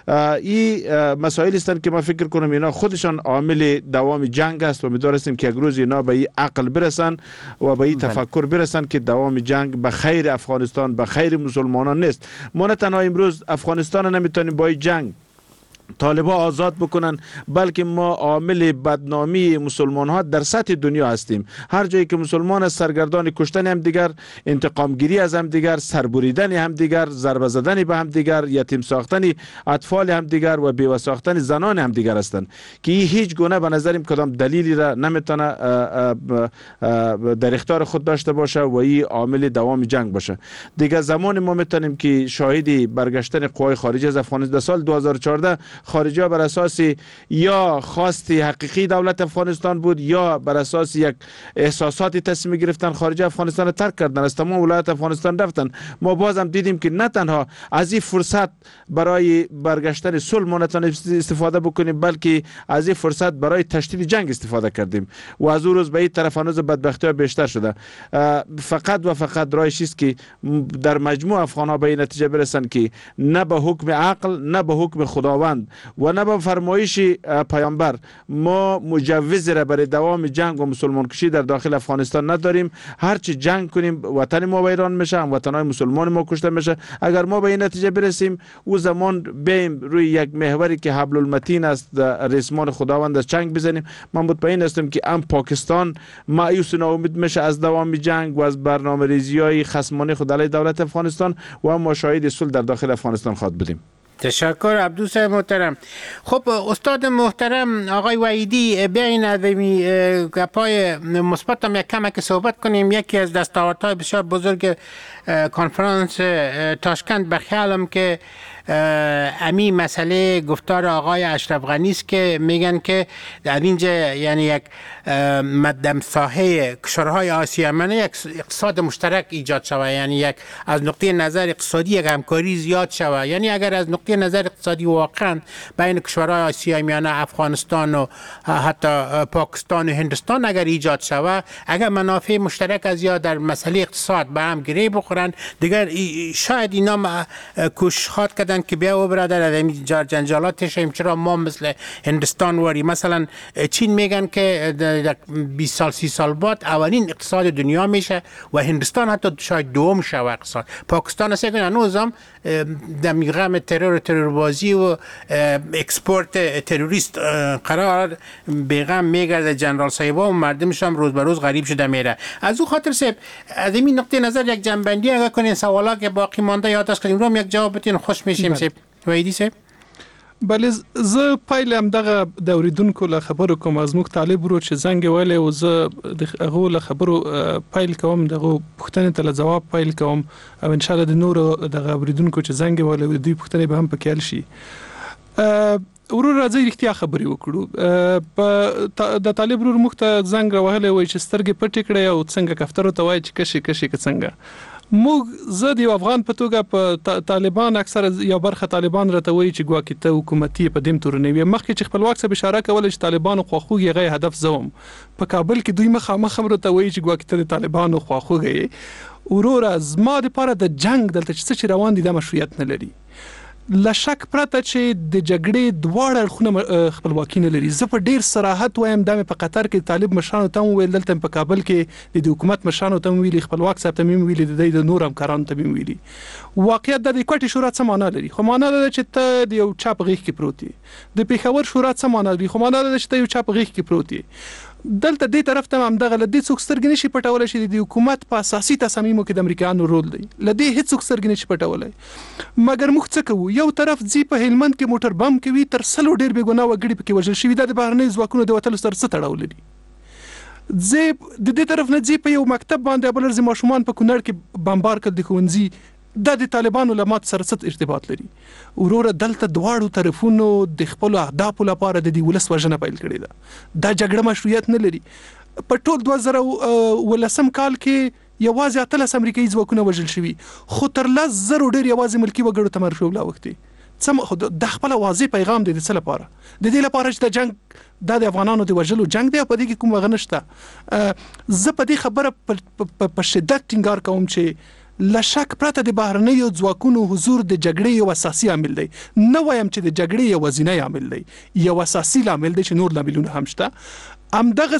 این مسائل هستند که ما فکر کنم اینا خودشان عامل دوام جنگ است و امیدواریم که یک روز اینا به این عقل برسن و به این تفکر برسن که دوام جنگ به خیر افغانستان، به خیر مسلمانان نیست. ما نه تنها امروز افغانستان نمیتونیم با این جنگ طالبا آزاد بکنن، بلکه ما عامل بدنامی مسلمان ها در سطح دنیا هستیم. هر جایی که مسلمان از سرگردان کشتن هم دیگر، انتقام گیری از هم دیگر، سربریدن هم دیگر، ضربه زدن به هم دیگر، یتیم ساختن اطفال هم دیگر و بیوه ساختن زنان هم دیگر هستند که هیچ گونه به نظرم کدام دلیلی را نمیتونه در اختیار خود داشته باشه و این عامل دوام جنگ باشه. دیگه زمان ما میتونیم که شاهدی برگشتن قوای خارجی از افغانستان در سال 2014 خارجی ها بر اساس یا خواست حقیقی دولت افغانستان بود یا بر اساس یک احساساتی تصمیم گرفتن خارجی افغانستان را ترک کردن، از تمام ولایت افغانستان رفتن. ما بازم دیدیم که نه تنها از این فرصت برای برگشتن صلح ما نتونیم استفاده بکنیم، بلکه از این فرصت برای تشدید جنگ استفاده کردیم و از اون روز به این طرف هنوز بدبختی ها بیشتر شده. فقط و فقط رایش است که در مجموع افغان ها به این نتیجه برسن که نه به حکم عقل، نه به حکم خداوند و نه به فرمایش پیامبر ما مجوز را برای دوام جنگ و مسلمان کشی در داخل افغانستان نداریم. هرچی جنگ کنیم وطن ما ویران میشه، هم وطنهای مسلمان ما کشته میشه. اگر ما به این نتیجه برسیم او زمان بیم روی یک محوری که حبل المتین است ریسمان خداوند از چنگ بزنیم. من مطمئن هستم که ام پاکستان مایوس و ناامید میشه از دوام جنگ و از برنامه‌ریزی‌های خصمانه خود علیه دولت افغانستان و هم شاهد صلح در داخل افغانستان خواهد بودیم. تشکر عبدو صاحب محترم. خب استاد محترم آقای وحیدی، بیاین از گپای مثبت هم یک کمک صحبت کنیم. یکی از دستاوردهای بسیار بزرگ کنفرانس تاشکند به خیالم که امی مسئله گفتار آقای اشرف غنی است که میگن که در اینجا یعنی یک مدام ساحه کشورهای آسیا من یک اقتصاد مشترک ایجاد شود، یعنی یک از نقطه نظر اقتصادی یک همکاری زیاد شود. یعنی اگر از نقطه نظر اقتصادی واقعا بین کشورهای آسیا میانه افغانستان و حتی پاکستان و هندوستان اگر ایجاد شود، اگر منافع مشترک از یا در مسئله اقتصاد به هم گره بخورن، دیگر شاید اینا کوشش کردن بودن که بیا و برادر از این جنجالات شیم چرا ما مثل هندوستان وری مثلا چین میگن که در 20 سال 30 سال بعد اولین اقتصاد دنیا میشه و هندوستان حتی شاید دوم شه اقتصاد. پاکستان است که هنوز هم در میغم تروریستی و اکسپورت تروریست قرار بیغم میگرده. جنرال صاحبا و مردمش هم روز به روز غریب شده میره. از او خاطر صاحب از این نقطه نظر یک جنبندی اگر کنین سوالا که باقی مانده یادداشت کنیم رو یک جواب بدین خوش میشیم صاحب. وحیدی صاحب. بله زه پایلم دغه د اوریدونکو له خبرو کوم از موږ طالب ورو چې زنګ ویلې او زه دغه له خبرو پایل کوم دغه پوښتنې ته جواب پایل کوم او ان شاء الله د نورو دغه اوریدونکو چې زنګ ویلې دوی پوښتنې به هم پکې شي. ورور راځي رښتیا خبرې وکړو. د طالب ورور موږ ته زنګ راوهلې وای چې سترګې پټې کړې او څنګه کفترو ته وای چې کشي څنګه موږ زه د افغان په توګه په طالبان اکثر یا برخه طالبان راته وایي چې ګواکې ته حکومتي په دیم تور نه وي. مخکې چې خپلواک څه اشاره کوله چې طالبان خواخوږي غي هدف زوم په کابل کې دوی مخامخ راته وایي چې ګواکې ته د طالبان خواخوږي. ورور زما د پاره د جنگ دلته چې روان دي د مشروعیت نه لري. لا شک پرته چې د جګړې دواړه اړخونه خپلواکي نه لري. زه په ډیر صراحت وایم د په قطر کې طالب مشرانو ته ویل دلته په کابل کې د حکومت مشرانو ته ویلي خپلواک صاحب ته ویلي د نور همکارانو ته ویلي. واقعیت د کوټي شورا څه معنا لري؟ خو معنا لري چې ته د یو چا په غیږ کې پروت یې. د پیښور شورا څه معنا لري؟ خو معنا لري چې ته یو چا په غیږ کې پروت یې. دلته دې طرف ته هم دغه لدې څوک سترګې نشي پټولای چې د حکومت په اساسي تصامیمو کې د امریکایانو رول دی. لدې هیڅ څوک سترګې نشي پټولای. مګر موږ څه کوو؟ یو طرف ځي په هلمند کې موټر بم کوي تر سلو ډیر بې ګناه وګړي پکې وژل شوي. د بهرنۍ ځواکونو د وتلو سره څه تړاو لري؟ د دې طرف نه ځي په یو مکتب باندې بل ځي ماشومان په کونړ کې بمبار کړ د ښوونځي. د طالبانو لمات سره څه ارتباط لري؟ وروره دلته دواړو طرفونو د خپل اهدافو لپاره د دې ولس وژنه پیل کړې ده. دا جګړه مشروعیت نه لري. په ټول 2018 کال کې یوازې 13 امریکایي ځواکونه وژل شوي خو تر 10,000 ډیر یوازې ملکی وګړو ته مرشو لا وختي. څه د خپل واضح پیغام دی د څه لپاره؟ د دې لپاره چې د جنگ د افغانانو د وژلو جنگ دی په دې کې کوم غنښت. زه په دې خبره په شدت ټینګار کوم چې لا شک پرته د بهرنیو ځواکونو حضور د جګړې یو اساسي عامل دی. نه وایم چې د جګړې یو وزینه عامل دی، یو اساسي عامل دی چې نور لاملونه هم شته. همدغه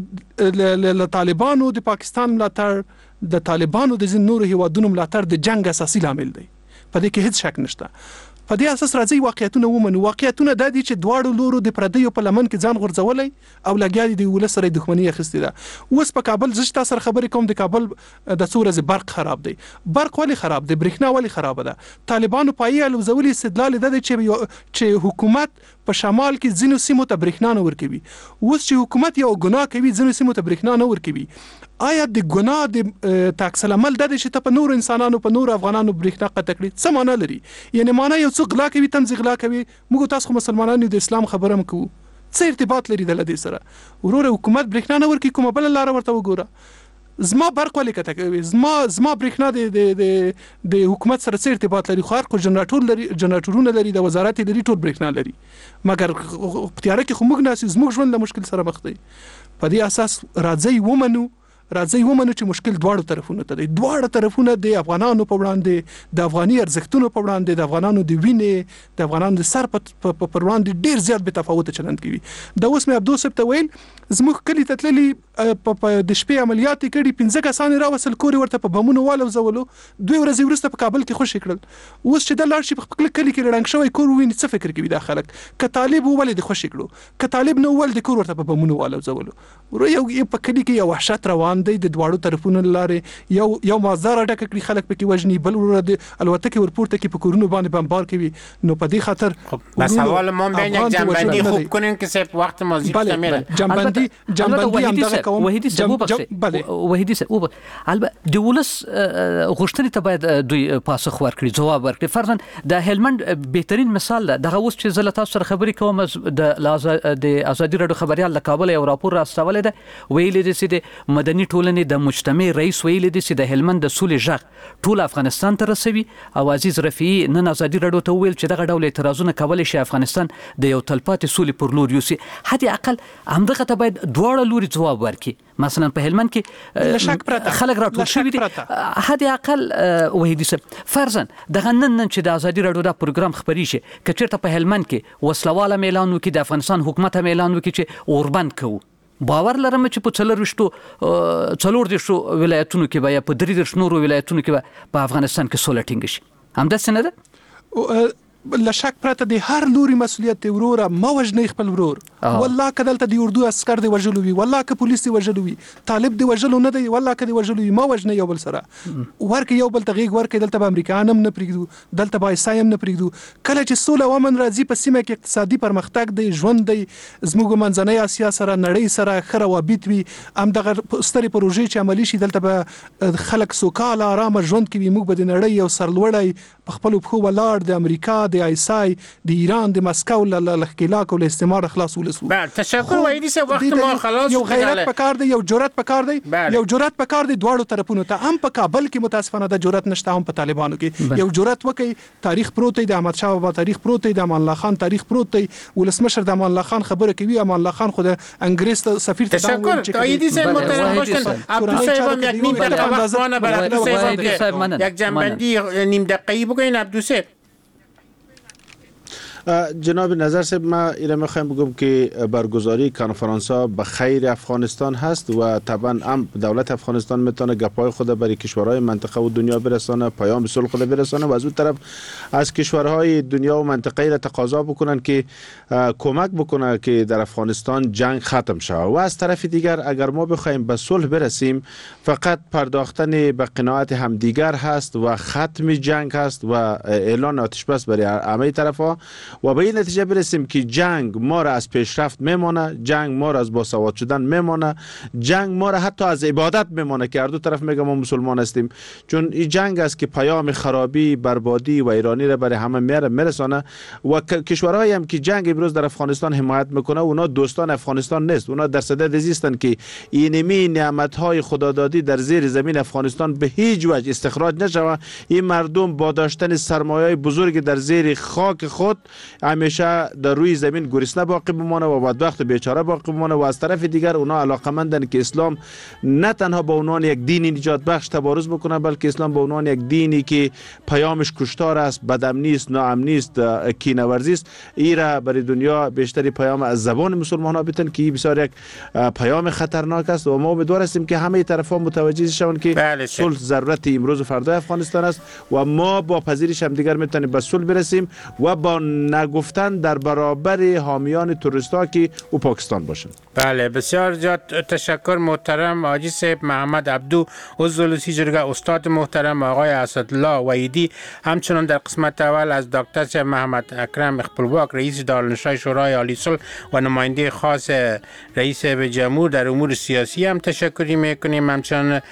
سي طالبانو د پاکستان ملاتړ د طالبانو د نورو هیوادونو ملاتړ د جنگ اساسي عامل دی. په دې کې هیڅ شک نشته. په دې اساس راځي واقعیتونه ومنو. واقعیتونه د دې چې دواړو لورو د پردیو په لمن کې ځان غورځولای او لګیا دي ولس سره دښمنی اخیستې ده. اوس په کابل زشت سره خبرې کوم د کابل د څورز برق خراب دی. برق ولی خراب دی؟ برېښنا ولی خراب ده؟ طالبانو پایې الوزولي استدلال ده چې حکومت په شمال کې ځینو سیمو ته برېښنا نه ورکوي. اوس چې حکومت یو ګناه کوي ځینو سیمو ته برېښنا نه ورکوي، آیا د ګناه د تاکس العمل د چې ته په نور انسانانو په نور افغانانو برېښنا قطع کړي څه معنا لري؟ یعنی معنا یو څه غلا کوي تم غلا کوي. موږ تاسو مسلمانانو د اسلام خبره مکو څه ارتباط لري د لدې سره؟ وروره حکومت برېښنا نه ورکوي کومه بل لار ورته وګوره. زما برق ولې کته کوي؟ زما برېښنا د حکومت سره څه ارتباط لري؟ خو هر کو جنراتورونه لري د وزارت لري ټول برېښنا لري مګر په تیاره کې خو موږ ناسي زموږ ژوند له مشکل سره مخ دی. په دې اساس راځي ومنو چې مشکل دواړو طرفونو ته دی. دواړه طرفونه د افغانانو په وړاندې د افغاني ارزښتونو په وړاندې د افغانانو د وینې د افغانانو د سر په وړاندې ډیر زیات بې تفاوت چلند کوي. دا اوس مې عبدو صاحب ته ویل زموږ کلی ته تللي د شپې عملیات کړي 15 کسان راوصل کوري ورته په بمونو والو زولو 2 ورځې وروسته په کابل کې خوشی کړل. اوس چې د لاړ شي په خپل کلی کې رنګ شوی کور ویني څه فکر کوي دا خلک؟ ک طالب ولې د خوشی کړو؟ ک طالب نو ول د کور ورته په بمونو والو زولو. ورو یو په کلی کې یو وحشت روان دی د دواړو طرفونو لارې یو مازدار ډک کړي خلک پکې وژني بل ور د الوتکه ورپورته کې په کورونو باندې بمبار کوي. نو په دې خاطر بس سوال ما بین یک جنبندی خوب کنین که سپ وقت ما زیاد میره جنبندی هم دغه کوم وحیدی سبب البته د ولس غوښتنې ته باید دوی پاسخ ورکړي جواب ورکړي. فرضاً د هلمند بهترین مثال ده. دغه اوس چې زه تاسو سره خبرې کوم د ازادي رادیو خبريال له کابل یو راپور راستولې ده ویلې دي چې د مدني مدني ټولنې د مجتمع رئیس ویلي دی چې د هلمند د سولې غږ ټول افغانستان ته رسوي او عزیز رفیعي نن ازادي راډیو ته وویل چې دغه ډول اعتراضونه کولی شي افغانستان د یو تلپاتې سولې پر لور یوسي. حد اقل همدغه ته باید دواړه لوري ځواب ورکړي. مثلا په هلمند کې خلک راټول شوي دي. حد اقل وحیدي صاحب فرضاً دغه نن چې د ازادي راډیو دا پروګرام خپرې شي که چېرته په هلمند کې وسلواله اعلان وکړي د افغانستان حکومت هم اعلان وکړي چې اوربند کوو، باور لرم چې په 40 ولایتونو کې به یا په 33 نورو ولایتونو کې به په افغانستان کې سوله ټینګ شي. همداسې نه ده؟ لا شک پرته د هر لوري مسؤلیت دی وروره ما وجنې خپل ورور والله کدلته د اردو عسكر دی وجلو وي والله که پولیس دی وجلو وي طالب دی وجلو نه دی والله که دی وجلو وي ما وجنې یو بل سره ورکه یو بل تغیګ ورکه دلته به امریکایان هم نه پریږدو دلته به عیسایم نه پریږدو. کله چې سوله او امن راځي په سیمه کې اقتصادي پرمختګ دی ژوند دی زموږ منځنۍ اسیا سره نړۍ سره ښه روابط وي هم دغه سترې پروژې چې عملي شي دلته به خلک سوکاله آرامه ژوند کوي موږ به د نړۍ یو سرلوړی په خپل پښو ولاړ د امریکا د آیسای د ایران د مسکو له ښکېلاک او له استعمار خلاص ولسو. بله تشکر وحیدي صاحب وخت ما خلاص یو غیرت پکار دی یو جرأت پکار دی یو جرأت پکار دی دواړو طرفونو ته هم په کابل کې متاسفانه د جرأت نشته هم په طالبانو کې یو جرأت وکړي تاریخ پروت دی د احمد شاه بابا تاریخ پروت دی د امان الله خان تاریخ پروت دی ولسمشر د امان الله خان خبره کوي امان الله خان خو د انګریز سفیر ته تشکر وحیدی صاحب محترم باشن عبدو صاحب هم یک نیم دقیقه وقت مانه بر عبدو صاحب یک جنبندی نیم دقیقی بگوین عبدو صاحب. جناب نظر صاحب ما ایره میخوایم بگم که برگزاری کنفرانس ها به خیر افغانستان هست و طبعا هم دولت افغانستان میتونه گپای خود برای کشورهای منطقه و دنیا برسانه پیام صلح خود برسانه و از اون طرف از کشورهای دنیا و منطقه را تقاضا بکنن که کمک بکنه که در افغانستان جنگ ختم شود و از طرف دیگر اگر ما بخوایم به صلح برسیم فقط پرداختن به قناعت همدیگر هست و ختم جنگ هست و اعلان آتش بس برای همه طرفها و به این نتیجه برسیم که جنگ ما را از پیشرفت میمانه جنگ ما را از باسواد شدن میمانه جنگ ما را حتی از عبادت میمانه که هر دو طرف میگم ما مسلمان هستیم چون این جنگ است که پیام خرابی بربادی و ایرانی را برای همه میرسانه و کشورهایی هم که جنگ امروز در افغانستان حمایت میکنه اونا دوستان افغانستان نیست اونا در صدد زیستن که اینمی نعمتهای خدادادی در زیر زمین افغانستان به هیچ وجه استخراج نشود این مردم با داشتن سرمایه‌های بزرگ در زیر خاک خود همیشه در روی زمین گرسنه باقی بمانه و بدبخت و بیچاره باقی بمانه و از طرف دیگر اونا علاقمندن که اسلام نه تنها به عنوان یک دین نجات بخش تبارز بکنه بلکه اسلام به عنوان یک دینی که پیامش کشتار است بدامنی است ناامنی است کینه‌ورزی است ایرا برای دنیا بیشتری پیام از زبان مسلمان ها بتن که بسیار یک پیام خطرناک است و ما امیدوار هستیم که همه طرف‌ها متوجه شوند که صلح ضرورت امروز و فردا افغانستان است و ما با پذیرش هم دیگر میتونیم به صلح برسیم و با نگفتن در برابر حامیان تروریست‌ها که او پاکستان باشن. بله بسیار زیاد تشکر محترم حاجی صاحب محمد عبدو عضو لوسی جرگه استاد محترم آقای اسدالله وحیدی همچنان در قسمت اول از دکتر صاحب محمد اکرم اخپلواک رئیس دارالنشای شورای عالی صلح و نماینده خاص رئیس جمهور در امور سیاسی هم تشکری میکنیم همچنان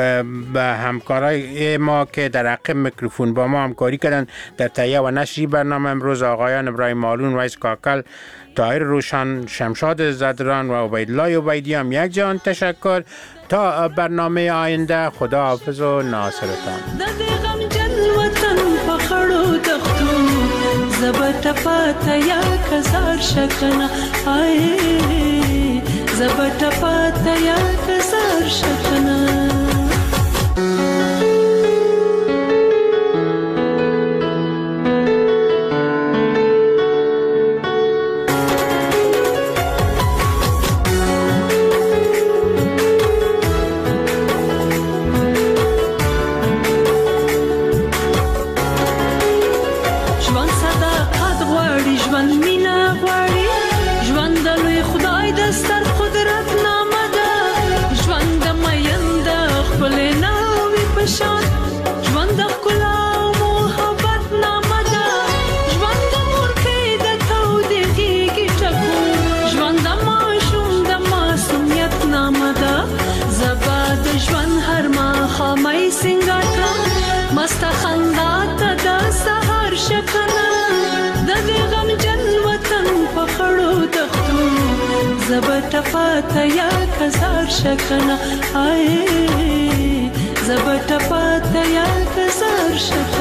به همکارای ما که در عقب میکروفون با ما همکاری کردن در تهیه و نشر برنامه امروز آقایان ابراهیم مالون وایس کاکل طاهر روشن شمشاد زدران و عبیدالله عبیدی هم یک جان تشکر تا برنامه آینده خدا حافظ و ناصرتان زبط پاتا یا کزار شکنا زبط پاتا یا کزار شکنا ژوند د لوی خدای د ستر قدرت نامه ده ژوند د مین د زبټفاته یا کزار شکنه آی زبټفاته یا کزار شکنه